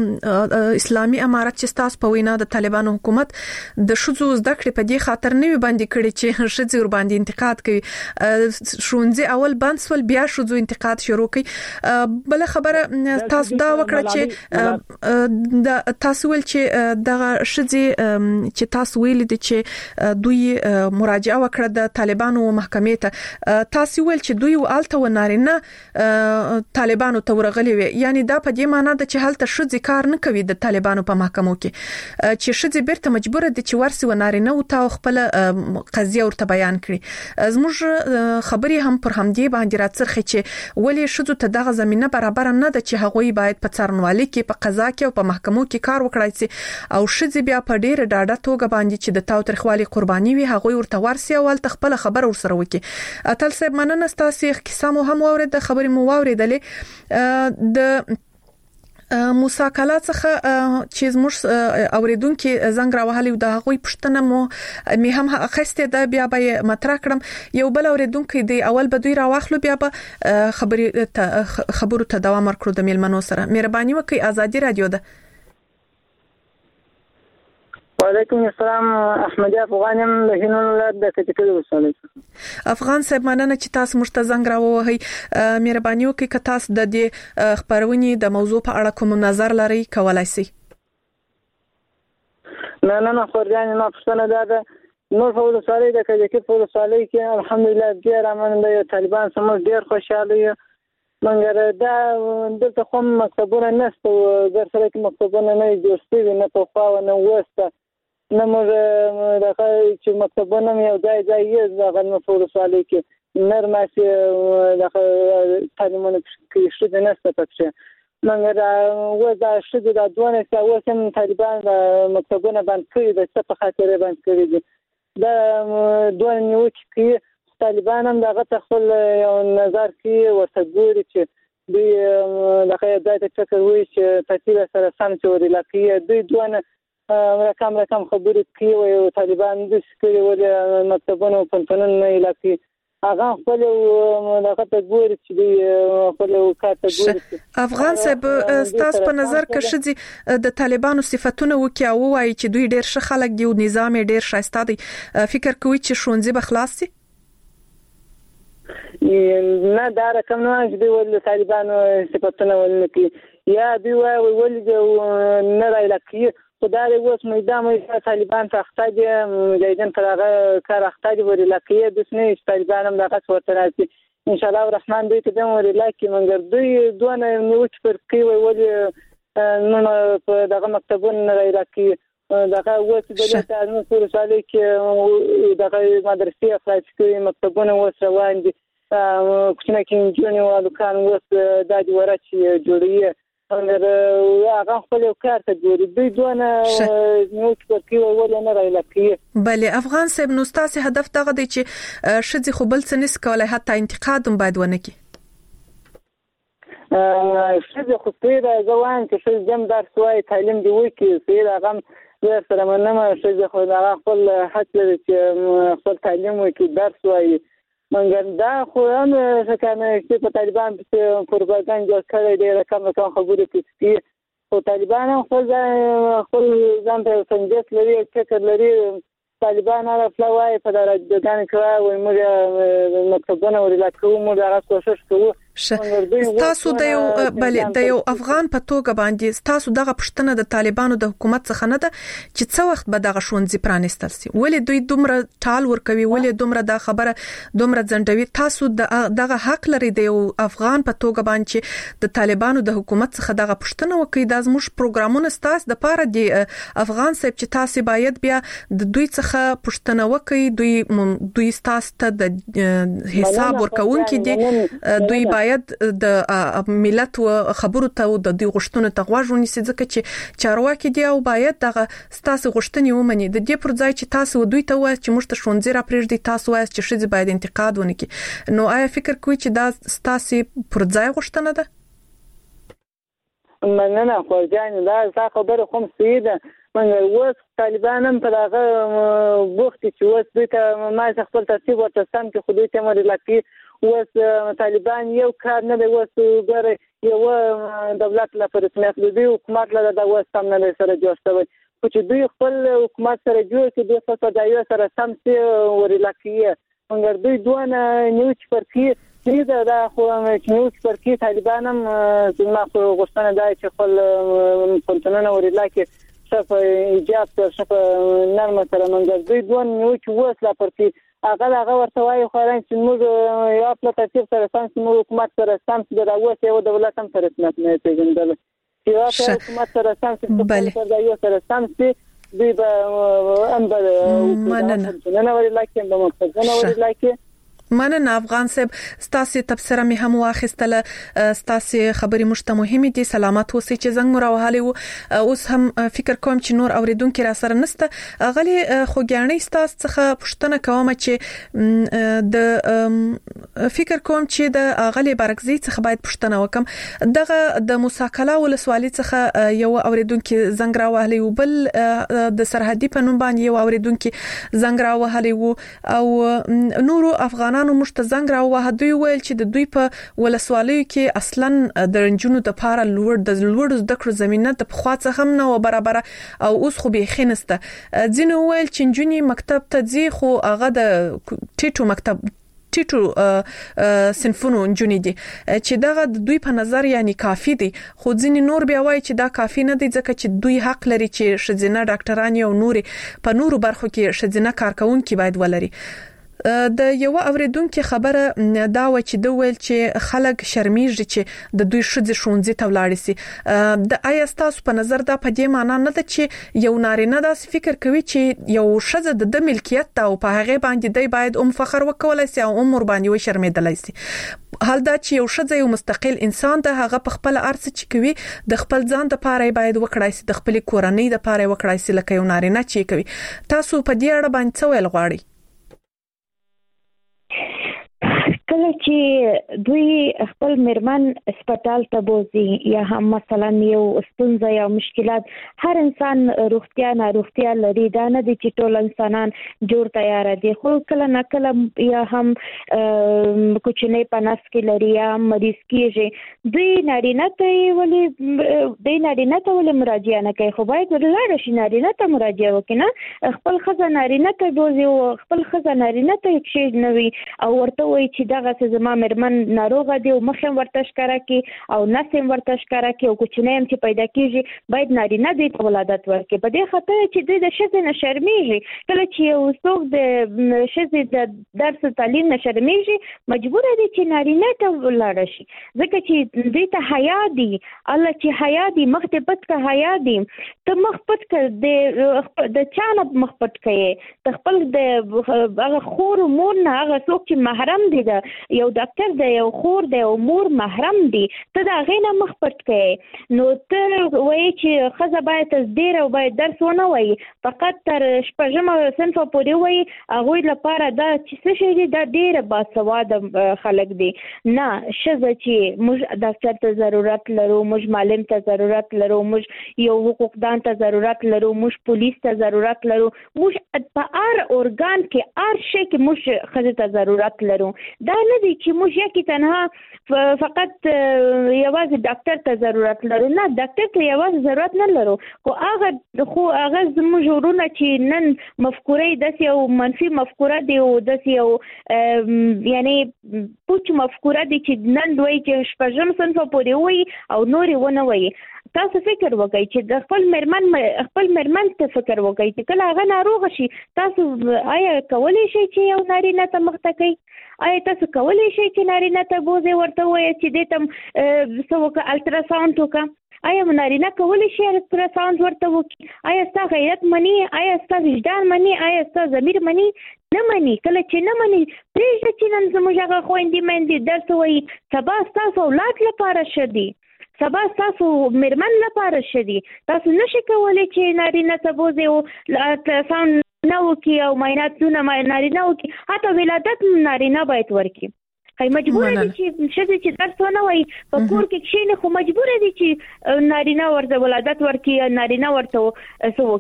اسلامي امارت چې تاسو په وینا د طالبانو حکومت د شذو زده کړې په دې خاطر نه باندې کړي چې شذو ور باندې انتقاد کوي. شونځي اول بنسول بیا شذو انتقاد شروع کوي. بل خبره تاسو دا وکړه چې د تاسو ول چې دغه شذي چې تاسو ویل دي چې دوی مراجعه وکړه د طالبانو محکمې ته. تاسو ول چې دوی والته ونارینه طالبانو ته ورغلي وي، یعنی دا په دې معنی ده چې هلته شذې کار نه کوي د طالبانو په محکمو کې چې شذې بیرته مجبور دي چې ورسي ونارینه او تا خپل قضیه ورته بیان کړي. زموږ خبري هم پر همدې باندې راڅرخي چې ولې شذو ته دغه زمينه برابر نه ده چې هغوی باید په څارنوالي کې په قضا کې او په محکمو کې کار وکړي سي او شذې بیا په ډېر ډاډه توګه باندې چې د تاوتریخوالي قرباني وي هغوی ورته ورسي او ول خپل خبر ورسره وکي. اتل صاحب مننه ستاسو قصه مو هم اورید خبري مو اوریدلې. د موسی کلا څخه چې زموږ اوریدونکو زنګ راوهلی د هغوی پښتنه مو می هم اخسته د بیا به مطرح کړم. یو بل اوریدونکو دی اول به دوی راوخلو بیا به خبرې خبرو ته دوام ورکړو د میلمنو سره. مهرباني وکړئ. ازادي رادیو ده. وعلیکم السلام. احمد افغانم له هنولاد د کټکل وساله. افغان صاحب مننه چې تاسو مشته زنګ راووهی. مهرباني وکړئ که تاسو د دې خبرونې د موضوع په اړه کوم نظر لرئ کولای شئ. نه نه نه خورجان ما پښتنه ده نور په وساله د کټکل په وساله کې الحمدلله ډیر امن دی. طالبان سم ډیر خوشاله یو مګر دا دلته کوم مکتبونه نشته زر سره کې مکتبونه نه جوړ شوي نه په خوا نه وسته نه موږ دغه چې مکتبونه یو ځای ځای یې دغه نه په وساله کې نرمه چې دغه تعلیمونه کې شته نشته پکې مګر و دا شته د دوه څه وسم طالبان مکتبونه باندې کړی د څه په خاطر باندې کړی دي دا دوه نیوکې کې طالبان هم دغه تخل یو نظر کې ورته ګوري چې دوی دغه ځای ته فکر وایي چې ترتیب سره سم چوري لکه دوی دوه رقم رقم خبرې کوي او طالبان د سکري ولې مکتبونه او پنځونه نه لکه هغه خپل دغه ته ګوري چې دوی خپل کارته ګوري. افغان صاحب ستاسو په نظر کې شدي د طالبانو صفاتونه وکي او وایي چې دوی ډېر ښه خلک دي او نظام ډېر شایسته دی. فکر کوي چې شونځي به خلاص شي؟ نه دا رقم نه چې دوی ول طالبانو صفاتونه ولکي یا دوی وایي ول نه راځي خدای اوس میدان مې طالبان ته اختاج مجاهدین پر هغه کار اختاج وري لکه د سنې طالبان هم دغه ورته راځي ان شاء الله الرحمن دوی ته دم وري لکه منګر دوی دونه نیوچ پر کوي ولې نو په دغه مکتبونه راځي دغه اوس د دې نو سره سالي کې دغه مدرسې افراج کوي مکتبونه اوس روان دي کوچنه کې جونی او دکان اوس د دې ورچ جوړي اندر هغه خپل کار ته ګوري دوی دونه نو چې کوي ولا نه راځي. بله افغان صاحب نو تاسو هدف دغه دی چې شذ خو بل څه نس کولای حتی انتقاد هم باید ونه کی. شذ خو پیدا ځوان چې شذ جام درس وای تعلیم دی وای کی سیر هغه زه سره مننه شذ خو هغه خپل حق لري چې خپل تعلیم وای کی درس وای مګر دا خو هم څنګه چې په طالبان په پروپاګاندا جوړ کړی دی رقم رقم خبرې کوي او طالبان خپل خپل ځان ته څنګه لري چې لري طالبان هغه فلوای په درجهګان کې وای موږ مکتبونه ورلا کوو موږ هغه کوشش کوو. تاسو د یو بل د یو افغان په توګه باندې تاسو دغه پښتنه د طالبانو د حکومت څخه نه ده چې څو وخت به دغه شونځي پرانستل سي ولې دوی دومره ټال ورکوي ولې دومره د خبره دومره ځنډوي. تاسو دغه حق لري د یو افغان په توګه باندې د طالبانو د حکومت څخه دغه پښتنه وکړي. د زموږ پروګرامونه ستاسو د پاره دی افغان صاحب چې تاسو باید بیا د دوی څخه پښتنه وکړي دوی دوی تاسو ته د حساب ورکوونکي دي دوی باید د ملت او خبرو ته د دې غشتونو ته غوښونی سي ځکه چې چارواکي دی او باید دغه ستاسو غشتنی ومني د دې پر ځای چې تاسو دوی ته وایي چې موږ ته شونځي را پرېږدي تاسو وایي چې شذ باید انتقاد ونکي. نو آیا فکر کوئ چې دا ستاسو پر ځای غشتنه ده؟ مننه خو ځان دا خبره کوم سیده منګ اوس طالبان هم په هغه وخت چې اوس دوی ته ما خپل ترتیب ورته سم کې خو دوی ته مری لکه اوس طالبان یو کار نه دی اوس ګره یو دولت لپاره رسمیت دی حکومت له دا اوس سم نه سره جوړ شوی چې دوی خپل حکومت سره جوړ کړي د فسادایو سره سم سي وري لکه منګ دوی دونه نیوچ پرکی چې دا خو نیوچ پرکی طالبان هم ما خو غوښتنه ده چې خپل پنځونه وري لکه شپ ایجاب تر شپ نرمه سره منګ دوی دونه نیوچ اوس لا پرکی هغه هغه ورته وایي خو رنګ چې موږ یو خپل ترتیب سره سم موږ حکومت سره سم د راوځي یو دولت هم سره سم نه پیژندل چې یو حکومت سره سم چې یو سره سم چې دوی به ام به مننه نه وري لکه به مخزنه وري لکه مننه افغان صاحب ستاسو تبصره مې هم واخیستله ستاسو خبرې مشته مهمه دي سلامات اوسئ چې زنګ مراوهاله وو اوس هم فکر کوم چې نور اوریدونکو را سره نسته غلي خوګیانې ستاسو څخه پوښتنه کوم چې د فکر کوم چې د غلي برګزي څخه باید پوښتنه وکم دغه د موساکلا ولسوالۍ څخه یو اوریدونکو زنګ راوهاله وو بل د سرحدي په نوم باندې یو اوریدونکو زنګ راوهاله وو او نورو افغان نو مشتزنګ راوه دوی ویل چې د دوی په ولسوالیو کې اصلا د رنجونو د پاره لوړ د لوړ د کړو زمينه د پخوا څخه هم نه برابر او اوس خو به خینسته ځینې ویل چې جنونی مکتب ته ځي خو هغه د ټیټو مکتب ټیټو سنفونو جنونی دي چې دغه د دوی په نظر یعنی کافی دي خو ځینې نور بیا وایي چې دا کافی نه دي ځکه چې دوی حق لري چې شزینه ډاکټران او نوري په نورو برخو کې شزینه کارکونکو باید ولري د یو اوریدونکو خبره دا و چې د ویل چې خلک شرمېږي چې د دوی شذ شونځي تولاړي سي د آی اس تاسو په نظر دا په دې معنی نه ده چې یو نارینه داس فکر کوي چې یو شذ د ملکیت او په هغه باندې دی باید ام فخر وکولای سي او عمر باندې و شرمېدلای سي حال دا چې یو شذ یو مستقل انسان ده هغه په خپل ارث چې کوي د خپل ځان د پاره باید وکړای سي د خپل کورنۍ د پاره وکړای سي لکه یو نارینه چې کوي تاسو په دې اړه باندې څه ویل غواړئ کله چې دوی خپل مرمن سپټال ته بوزي یا هم مثلا یو ستونزه یا مشکلات هر انسان روغتیا نه روغتیا لري دا نه دي چې ټول انسانان جوړ تیار دي خو کله نه کله یا هم کوچنی پناس کې لري یا مریض کېږي دوی نارینه ته ولي دوی نارینه ته ولي مراجعه نه کوي خو باید ولر شي نارینه ته مراجعه وکړي خپل خزه نارینه ته بوزي او خپل خزه نارینه ته شي نوي او ورته وایي چې دغه زما مرمن ناروغه دی او مخم ورته ښکارا کی او نسم ورته ښکارا کی او کوچنی هم چې پیدا کیږي باید نارینه دی ولادت ورکړي په دې خاطر چې دوی د شذ نه شرمېږي کله چې یو څوک د شذ د درس تعلیم نه شرمېږي مجبور دي چې نارینه ته ولاړ شي ځکه چې دوی ته حیا دی الله چې حیا دی مخ ته پټ کا حیا دی ته مخ پټ کړ د چانه مخ پټ کړي ته خپل د هغه خور مور نه هغه څوک چې محرم دي یو ډاکټر دی یو خور دی او مور محرم دي ته دا غینه مخ پټ کړي نو ته وایي چې خزه باید ډیر او باید درس ونه وایي فقط تر شپږم صنف پورې وایي هغه لپاره دا چې څه شي دا ډیر باسواده خلک دي نه شزه چې موږ ډاکټر ته ضرورت لرو موږ معلم ته ضرورت لرو موږ یو حقوقدان ته ضرورت لرو موږ پولیس ته ضرورت لرو موږ په هر اورګان کې هر شي کې موږ خزه ته ضرورت لرو دا نه دي چې موږ یې تنها فقط یوازې ډاکټر ته ضرورت لرو نه ډاکټر ته یوازې ضرورت نه لرو خو هغه خو هغه زموږ ورونه چې نن مفکورې د یو منفي مفکوره دی او د یو یعنی پوچ مفکوره دی چې نن دوی چې شپږم صنف پورې وي او نوري ونه وي تاسو فکر وکړئ چې د خپل مرمن خپل مرمن ته فکر وکړئ چې کله هغه ناروغ شي تاسو آیا کولای شئ چې یو نارینه ته مخته کوي آیا تاسو کولای شئ چې نارینه ته بوزي ورته وایي چې دې تم څوک الټراساوند وکړه آیا نارینه کولای شي الټراساوند ورته وکړي آیا ستاسو غیرت مني آیا ستاسو وجدان مني آیا ستاسو ضمیر مني نه مني کله چې نه مني پرېږده چې نن زموږ هغه خویندې میندې درس وایي سبا ستاسو اولاد لپاره ښه دي سبا تاسو مرمن لپاره شدي تاسو نشئ کولای چې نارینه ته بوزي او الټراساوند نه وکړي او معایناتونه نارینه وکړي حتی ولادت نارینه باید ورکړي خای مجبور دي چې شته چې درس ونه وایي په کور کې کښینه خو مجبور دي چې نارینه ورته ولادت ورکړي نارینه ورته څه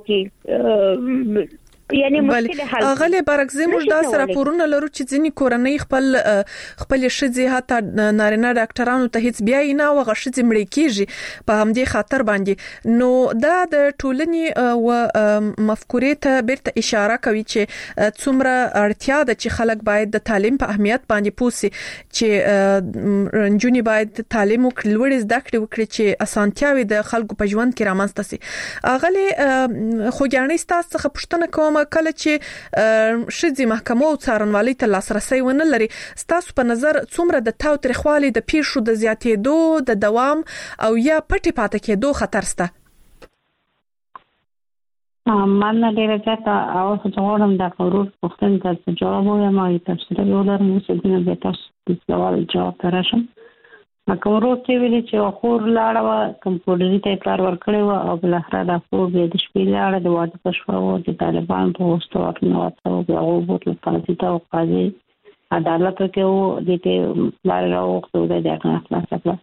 وکړي یعنی مشکل حل غلې برګزې موږ دا سره پورونه لرو چې ځینی کورنۍ خپل خپل شذي حتی نارینه ډاکټرانو ته هیڅ بیا نه وغه شذي مړ کیږي په همدې خاطر باندې نو دا د ټولنې او مفکورې ته بیرته اشاره کوي چې څومره اړتیا ده چې خلک باید د تعلیم په اهمیت باندې پوسي چې رنجونی باید تعلیم وکړي لوړ زده کړې وکړي چې اسانتیاوي د خلکو په ژوند کې رامنځته سي غلې خوګانې ستاسو څخه پوښتنه کوم کله چې شذي محکمو او څارنوالۍ ته لاسرسي ونه لري ستاسو په نظر څومره د تاو تاریخوالي د پیښو د زیاتېدو د دوام او یا پټي پاتې کېدو خطر سته مننه ډیره زیاته او زه غواړم دا ورور پوښتنې ته جواب ووایم او تفصیل یې ولرم اوس دې به تاسو د سوال جواب ته راشم. لکه ورور ته ویلي چې خور لاړه وه کمپیوټري ته یې کار ورکړی وه او بالاخره دا خور بیا د شپې لاړه د واده په شپه وه د طالبان په وسته ورننوته و بیا هغوی بوتله قاضي ته او قاضي عدالت وکړی و دې ته یې پلار یې راوغوښته و دی د هغه نه خلاصه کړه.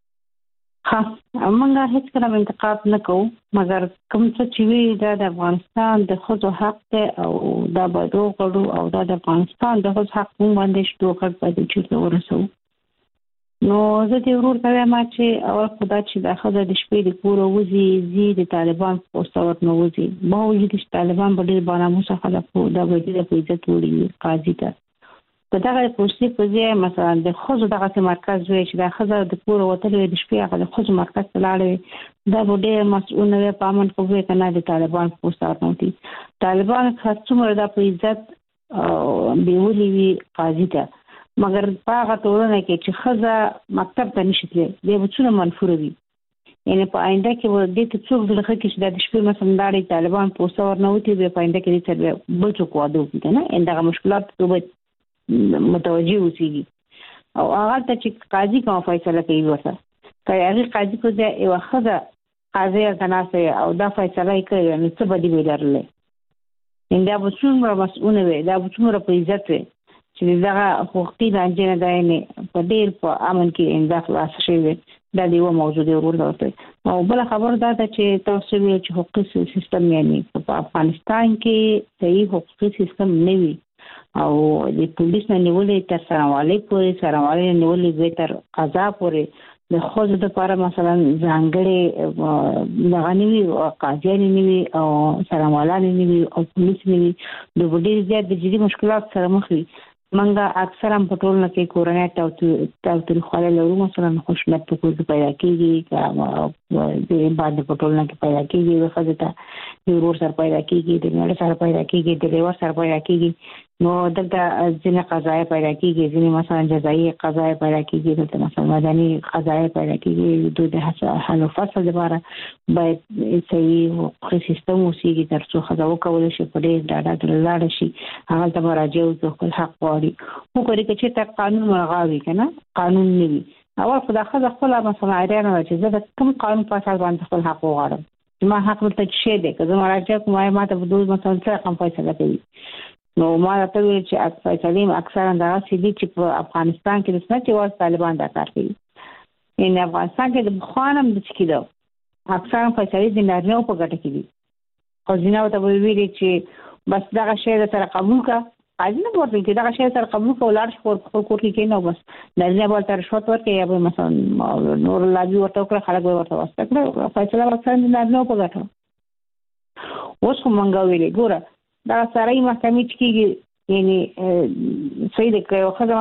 ښه موږ هېڅکله انتقاد نه کوو مګر کوم څه چې وي دا د افغانستان د ښځو حق دی او دا باید وغواړو او دا د افغانستان د ښځو حق موږ باندې چې دوه غږ باید چېرته ورسوو. نو زه دې ورور ته وایم چې اول خو دا چې دا ښځه د شپې د کوره وځي ځي د طالبان په پوسته ورننوځي باوجود چې طالبان به ډېر باناموسه خلک وو دا به ډېره په عزت وړي قاضي ته. په دغه پوستې په ځای مثلا د ښځو دغسې مرکز وی چې دا ښځه د کوره وتلې وي د شپې هغه د ښځو مرکز ته لاړې وي دا به ډېر مسؤل نه وي په امن خو به یې که نه د طالبان په پوسته ورنوځي. طالبان که څومره دا په عزت بیولي وي قاضي ته مګر په هغه ټولنه کې چې ښځه مکتب ته نشي تللی دی به څومره منفوره وي. یعنې په آینده کې به دې ته څوک زړه ښه کړي چې دا د شپې مثلا لاړې طالبان پوسته ورنوتي بیا په آینده کې دې سره بیا بل څوک واده وکړي که نه یعنې دغه مشکلات ته به متوجه اوسېږي او هغه ته چې قاضي کومه فیصله کوي ورته که هغې قاضي په ځای یوه ښځه قاضي هلته ناسته او دا فیصله یې کړې نو څه بدي به یې لرلی یعنې دا به څومره مسؤونه وي دا به څومره په عزت وي چې دغه حقوقي لانجې نه دا یعنې په ډېر په امن کې دا خلاصه شوې وي. دا د یوه موضوع دی ورور ته ورته او بله خبره دا ده چې تاسو ویل چې حقوقي سیستم یعنې په افغانستان کې صحیح حقوقي سیستم نه وي او د پولیس نه نیولې تر سرموالۍ پورې سرموالۍ نه نیولې به تر قضا پورې د ښځو دپاره مثلا ځانګړې دغه نه وي قاضیانې نه وي او سرموالانې نه وي او پولیس نه وي نو به ډېر زیات د جدي مشکلات سره مخ وي. موږ اکثرا په ټولنه کې کورنۍ تاوتریخوالی لرو مثلا خشونت په کور کې پیدا کېږي د باندې په ټولنه کې پیدا کېږي د ښځې ته د ورور سره پیدا کېږي د مېړه سره پیدا کېږي د لیور سره پیدا کېږي نو دلته ځینې قضایې پیدا کېږي ځینې مثلا جزایي قضایې پیدا کېږي دلته مثلا مدني قضایې پیدا کېږي دوی د حل و فصل لپاره باید صحیح حقوقي سیستم اوسېږي تر څو ښځه وکولی شي په ډېر ډاډه زړه لاړه شي هغلته مراجعه وکړي خپل حق وغواړي خو که چېرته قانون مرغاوي که نه قانون نه وي اول خو دا ښځه خپله مثلا حیرانه ده چې زه د کوم قانون په اساس باندې خپل حق وغواړم چې ما حق دلته څه شی دی که زه مراجعه کوم وایم ما ته به دوی مثلا څه رقم فیصله کوي نو ما راته ویل چې فیصلې اکثرا دغسې دي چې په افغانستان کې داسې نه چې یوازې طالبان دا کار کوي یعنې افغانستان کې د پخوا نه هم داسې کېده اکثرا فیصلې د نارینهو په ګټه کې دي ښځینهو ته به یې ویلې چې بس دغه شی در سره قبول کړه قاضي نه به ورته چې دغه شی سره قبول کړه ولاړ شي په خپل کور کې کښېنه او بس نارینه به ورته رشوت ورکړي یا به مثلا نور لابي ورته وکړه خلک به ورته واسطه کړه فیصله به اکثرا د نارینهو په ګټه اوس خو موږ ویلې ګوره دغه سړی محکمې چې کېږي یعنې صحیح دی که یوه ښځه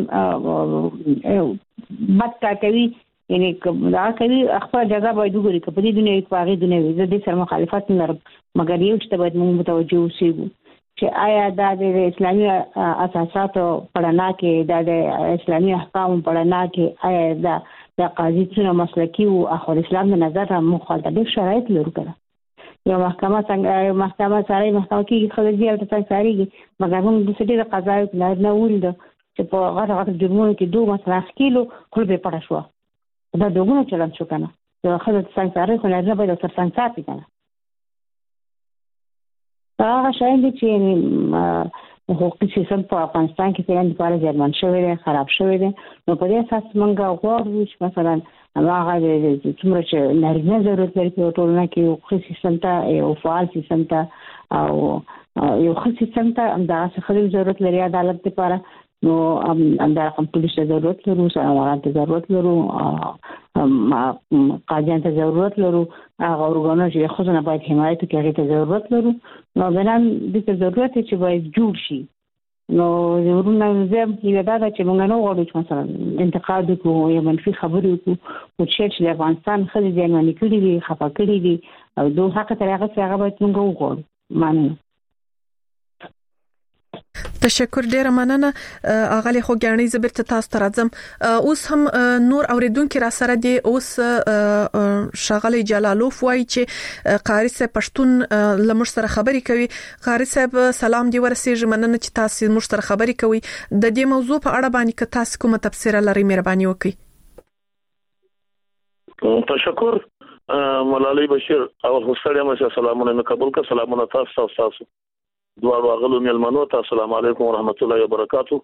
مثلا بد کار کوي یعنې که دغه کوي خپله جزا باید وګوري که په دې دنیا وي که په هغې دنیا وي زه دې سره مخالفت نه لرم مګر یو شي ته باید موږ متوجه اوسېږو چې آیا دا د اسلامي اساساتو په رڼا کې دا د اسلامي احکامو په رڼا کې آیا دا د قاضي څونه مسلکي وو اخو د اسلام د نظر نه موږ هلته ډېر شرایط لرو که نه یو محکمه څنګه محکمه سړی محکمه کېږي ښځه ځي هلته څنګه څارېږي مګر موږ داسې ډېره قضایو کې نارینه ولیده چې په غټه غټه جرمونو کې دو مثلا ښکېلو خوله به یې پټه شوه دا دوګونه چلند شو که نه یوه ښځه ته څنګ څارئ خو نارینه باید ورسره څنګ ساتي که نه دا هغه شیان دي چې حقوقي سیستم په افغانستان کې فعلا دپاره زیانمن شوی دی خراب شوی دی نو په دې اساس موږ غواړو چې مثلا هغه څومره چې نارینه ضرورت لري په یوه ټولنه کې حقوقي سیستم ته یو فعال سیستم ته او یو ښه سیستم ته همدغسې ښځې ضرورت لري عدالت دپاره نو همدا رقم پولیس ته ضرورت لرو سرموالانو ته ضرورت لرو قاضیانو ته ضرورت لرو هغه ارګانونه چې د ښځو نه باید حمایت وکړي هغې ته ضرورت لرو نو بنان دې ته ضرورت دی چې باید جوړ شي نو ورونه زه هیله دا ده چې موږ نه غواړو چې مثلا انتقاد وکړو یا منفي خبرې وکړو خو چې د افغانستان ښځې زیانمنې کړي دي خفه کړي دي او دو حق تر هغه چې هغه باید موږ وغواړو مننه تشکر ډیره مننه اغلی خو ګڼې زبر ته تاسو ته راځم. اوس هم نور اوریدونکو را سره دی. اوس شغله جلالوف وایي چې قاری صاحب پښتون لمر سره خبري کوي. قاری صاحب سلام دی ورسېږي، مننه چې تاسو مر سره خبري کوي. د دې موضوع په اړه باندې که تاسو کومه تفسیر لري مهرباني وکړئ. تشکر ملالۍ بشیر او حسین مشه سلامونه قبول کا سلامونه تاسو تاسو دوه غلو ملمنو ته السلام علیکم ورحمت الله وبرکاتو.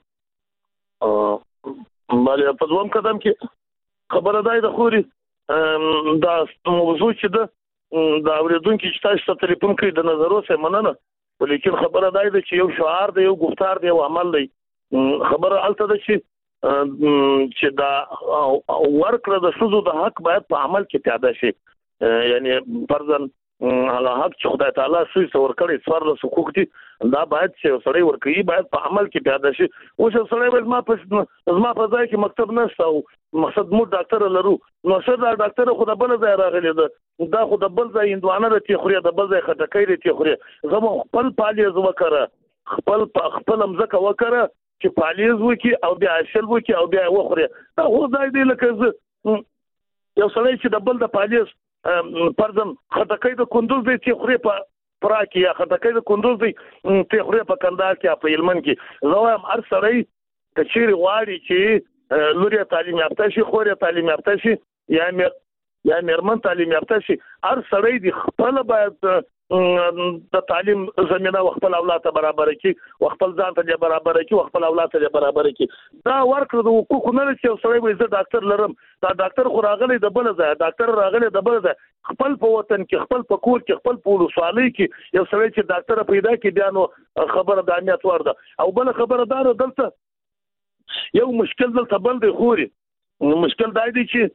ا مالیا په دوم قدم کې خبره ده د خوري دا موضوع چې د دا اوریدونکو چې تاسو ته ټلیفون کوي د نظر اوسه مننه، ولیکن خبره ده چې یو شعار دی، یو گفتار دی، یو عمل دی. خبره الته ده چې چې دا ورکړه د شذو د حق باید په عمل کې پیاده شي. یعنی فرضاً هغه حق چې خدای تعالی سوی څور کړی څوار له حقوق دي دا باید چې سړی ورکړي باید په عمل کې پیاده شي. اوس سړی ول ما په ما په ځای کې مکتب نشته او مقصد مو ډاکټر لرو، نو څه دا ډاکټر خو د بل ځای راغلی ده، دا خو د بل ځای اندوانه د تخوري د بل ځای خټکې د تخوري. زمو خپل پالیز وکړه، خپل خپل مزکه وکړه چې پالیز وکي او بیا اصل وکي او بیا وخوري. دا خو ځای دی لکه یو سړی چې د بل د پالیز پرځم خټکې د کندوز دی تخوري په پراکي یا خټکې د کندوز دی تخوري په کندهار کې په هلمند کې. زوام هر سړی کچېری واړي چې لوري تعلیم یافته شي، خوري تعلیم یافته شي یا مې یا مېرمن تعلیم یافته شي. هر سړی د خپل باید د تعلیم زمينه خپل اولاد ته برابر کړي، خپل ځان ته برابر کړي، خپل اولاد ته برابر کړي. دا ورکړه د حقوق نه لري چې سړی وایي زه ډاکټر لرم، دا ډاکټر خو راغلی د بل ځای، ډاکټر راغلی د بل ځای. خپل په وطن کې، خپل په کور کې، خپل په ولسوالۍ کې یو سړی چې ډاکټر پیدا کړي بیا نو خبره د اهمیت ور ده. او بل خبره دار دلته یو مشکل دلته بل دی خوري. مشکل دا دی چې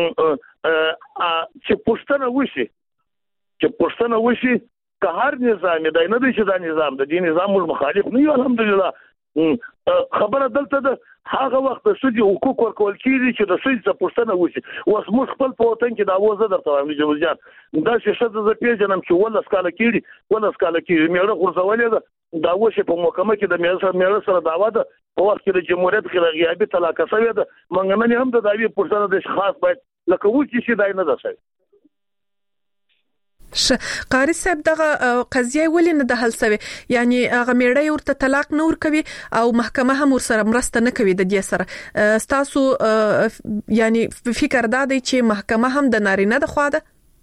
چې پښتنه وشي چې پښتنه وشي که هر نظام دی نه دی چې دا نظام د دې نظام مخالف نه یو الحمدلله. خبره دلته ده هغه وخت د سودي حقوق ورکول کیږي چې د سودي څخه پښتنه وشي. اوس موږ خپل په وطن کې دا وزه درته وایم جوړ جان دا چې شته ز پیژنم چې ول اسکاله کیږي ول اسکاله کیږي میړه خورځولې ده دا وشه په محکمه کې د میړه سره میړه سره داوا ده په وخت کې د جمهوریت کې غیابي طلاق شوی ده. منګنه هم د داوی پښتنه د خاص باید لکه و چې شي دای نه ده شي. ش قاری صاحب دغه قضیه ولې نه د حل شوی؟ یعنی هغه میړه ورته طلاق نه ور کوي او محکمه هم ور سره مرسته نه کوي د دې سره. تاسو یعنی فکر دا دی چې محکمه هم د نارینه د خوا ده؟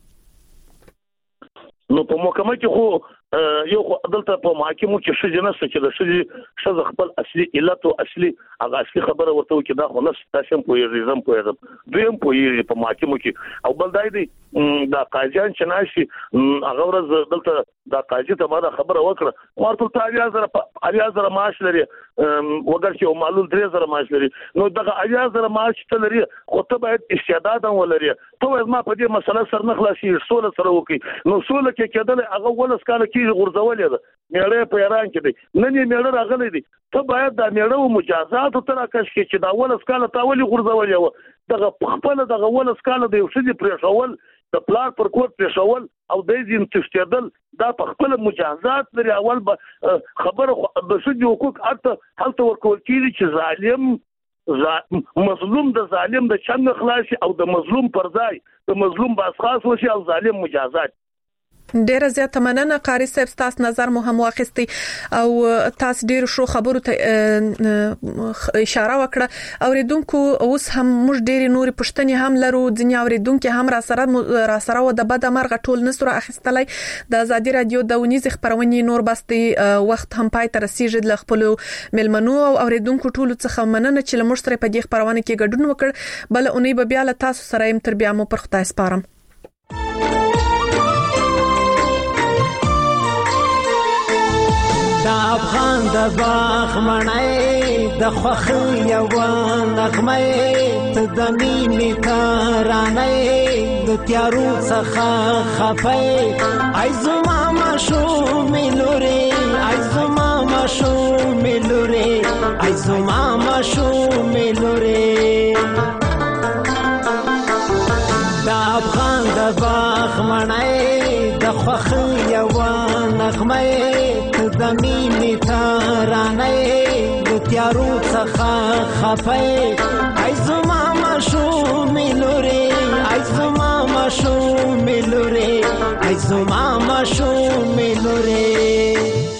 نو په محکمه کې خو یو عدالت په محاکمو کې شې جنسه چې د شې شز خپل اصلي علت او اصلي هغه اصلي خبره ورته کې دا خو نس تاسو په ریزم په ریزم دویم په په محاکمو کې او بل دای دی دا قاضیان چې ناشي هغه ورځ دلته دا قاضي ته ما دا خبره وکړه ورته تاریخ زره اریاز زره معاش لري وګر چې او معلول درې زره معاش لري. نو دغه اریاز زره معاش ته لري خو ته باید استعداد هم ولري. ته ما په دې مسله سره نه خلاصي سوله سره وکي. نو سوله کې کېدل هغه ولس کاله کې غورځولې ده میړه په ایران کې دی نن یې میړه راغلی دی. ته باید دا میړه او مجازات تر راکش کې چې دا ولس کاله تاولي غورځولې و دغه خپل دغه ولس کاله د یو شدي پرېښول د پلار پر کور پرېښول او د دې تشتیدل دا په خپل مجازات لري. اول به خبره د شدي حقوق اته حالت ورکول کېږي چې ظالم مظلوم د ظالم د چنګ خلاصي او د مظلوم پر ځای د مظلوم باسخاص وشي او ظالم مجازات. ډیره زیاته مننه قاری صاحب، تاسو نظر مو هم واخیستي او تاسو ډیر شو خبرو ته اشاره وکړه. اوریدونکو اوس هم موږ ډیر نور پښتني هم لرو، ځینې اوریدونکو هم را سره را سره و د بد مرغ ټول نسره اخیستلای. د ازادي رادیو د ونیز خبرونې نور بستي وخت هم پای ته رسیدل. د خپل ملمنو او اوریدونکو ټول څخه مننه چې لمر سره په دې خبرونه کې ګډون وکړ. بل اونۍ به بیا له تاسو سره يم، تر بیا مو پر خدای سپارم. دا افغان د باغ مړی د خوښۍ یوه نغمه ته د مینې ترانه د تیارو څخه خفه ای زما ماشومې لورې ای زما ماشومې لورې ای زما ماشومې لورې. دا افغان د باغ مړی د خوښۍ یوه نغمه ته د مینې ترانه تیارو څخه خفای ای زما ماشوم لوري ای زما ماشوم لوري ای زما ماشوم لوري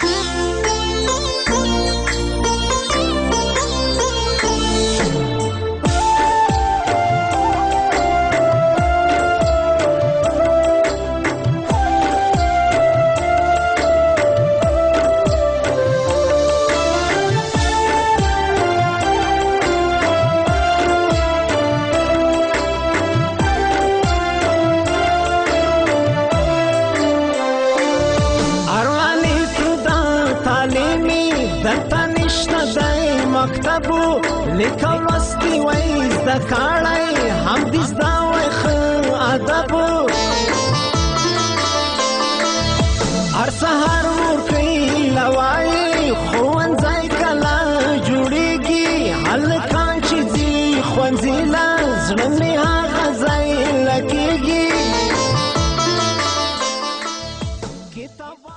لیکل وستي وای زده کړای هم دې زده وای ښه ادب هر سهار مور کوي لوای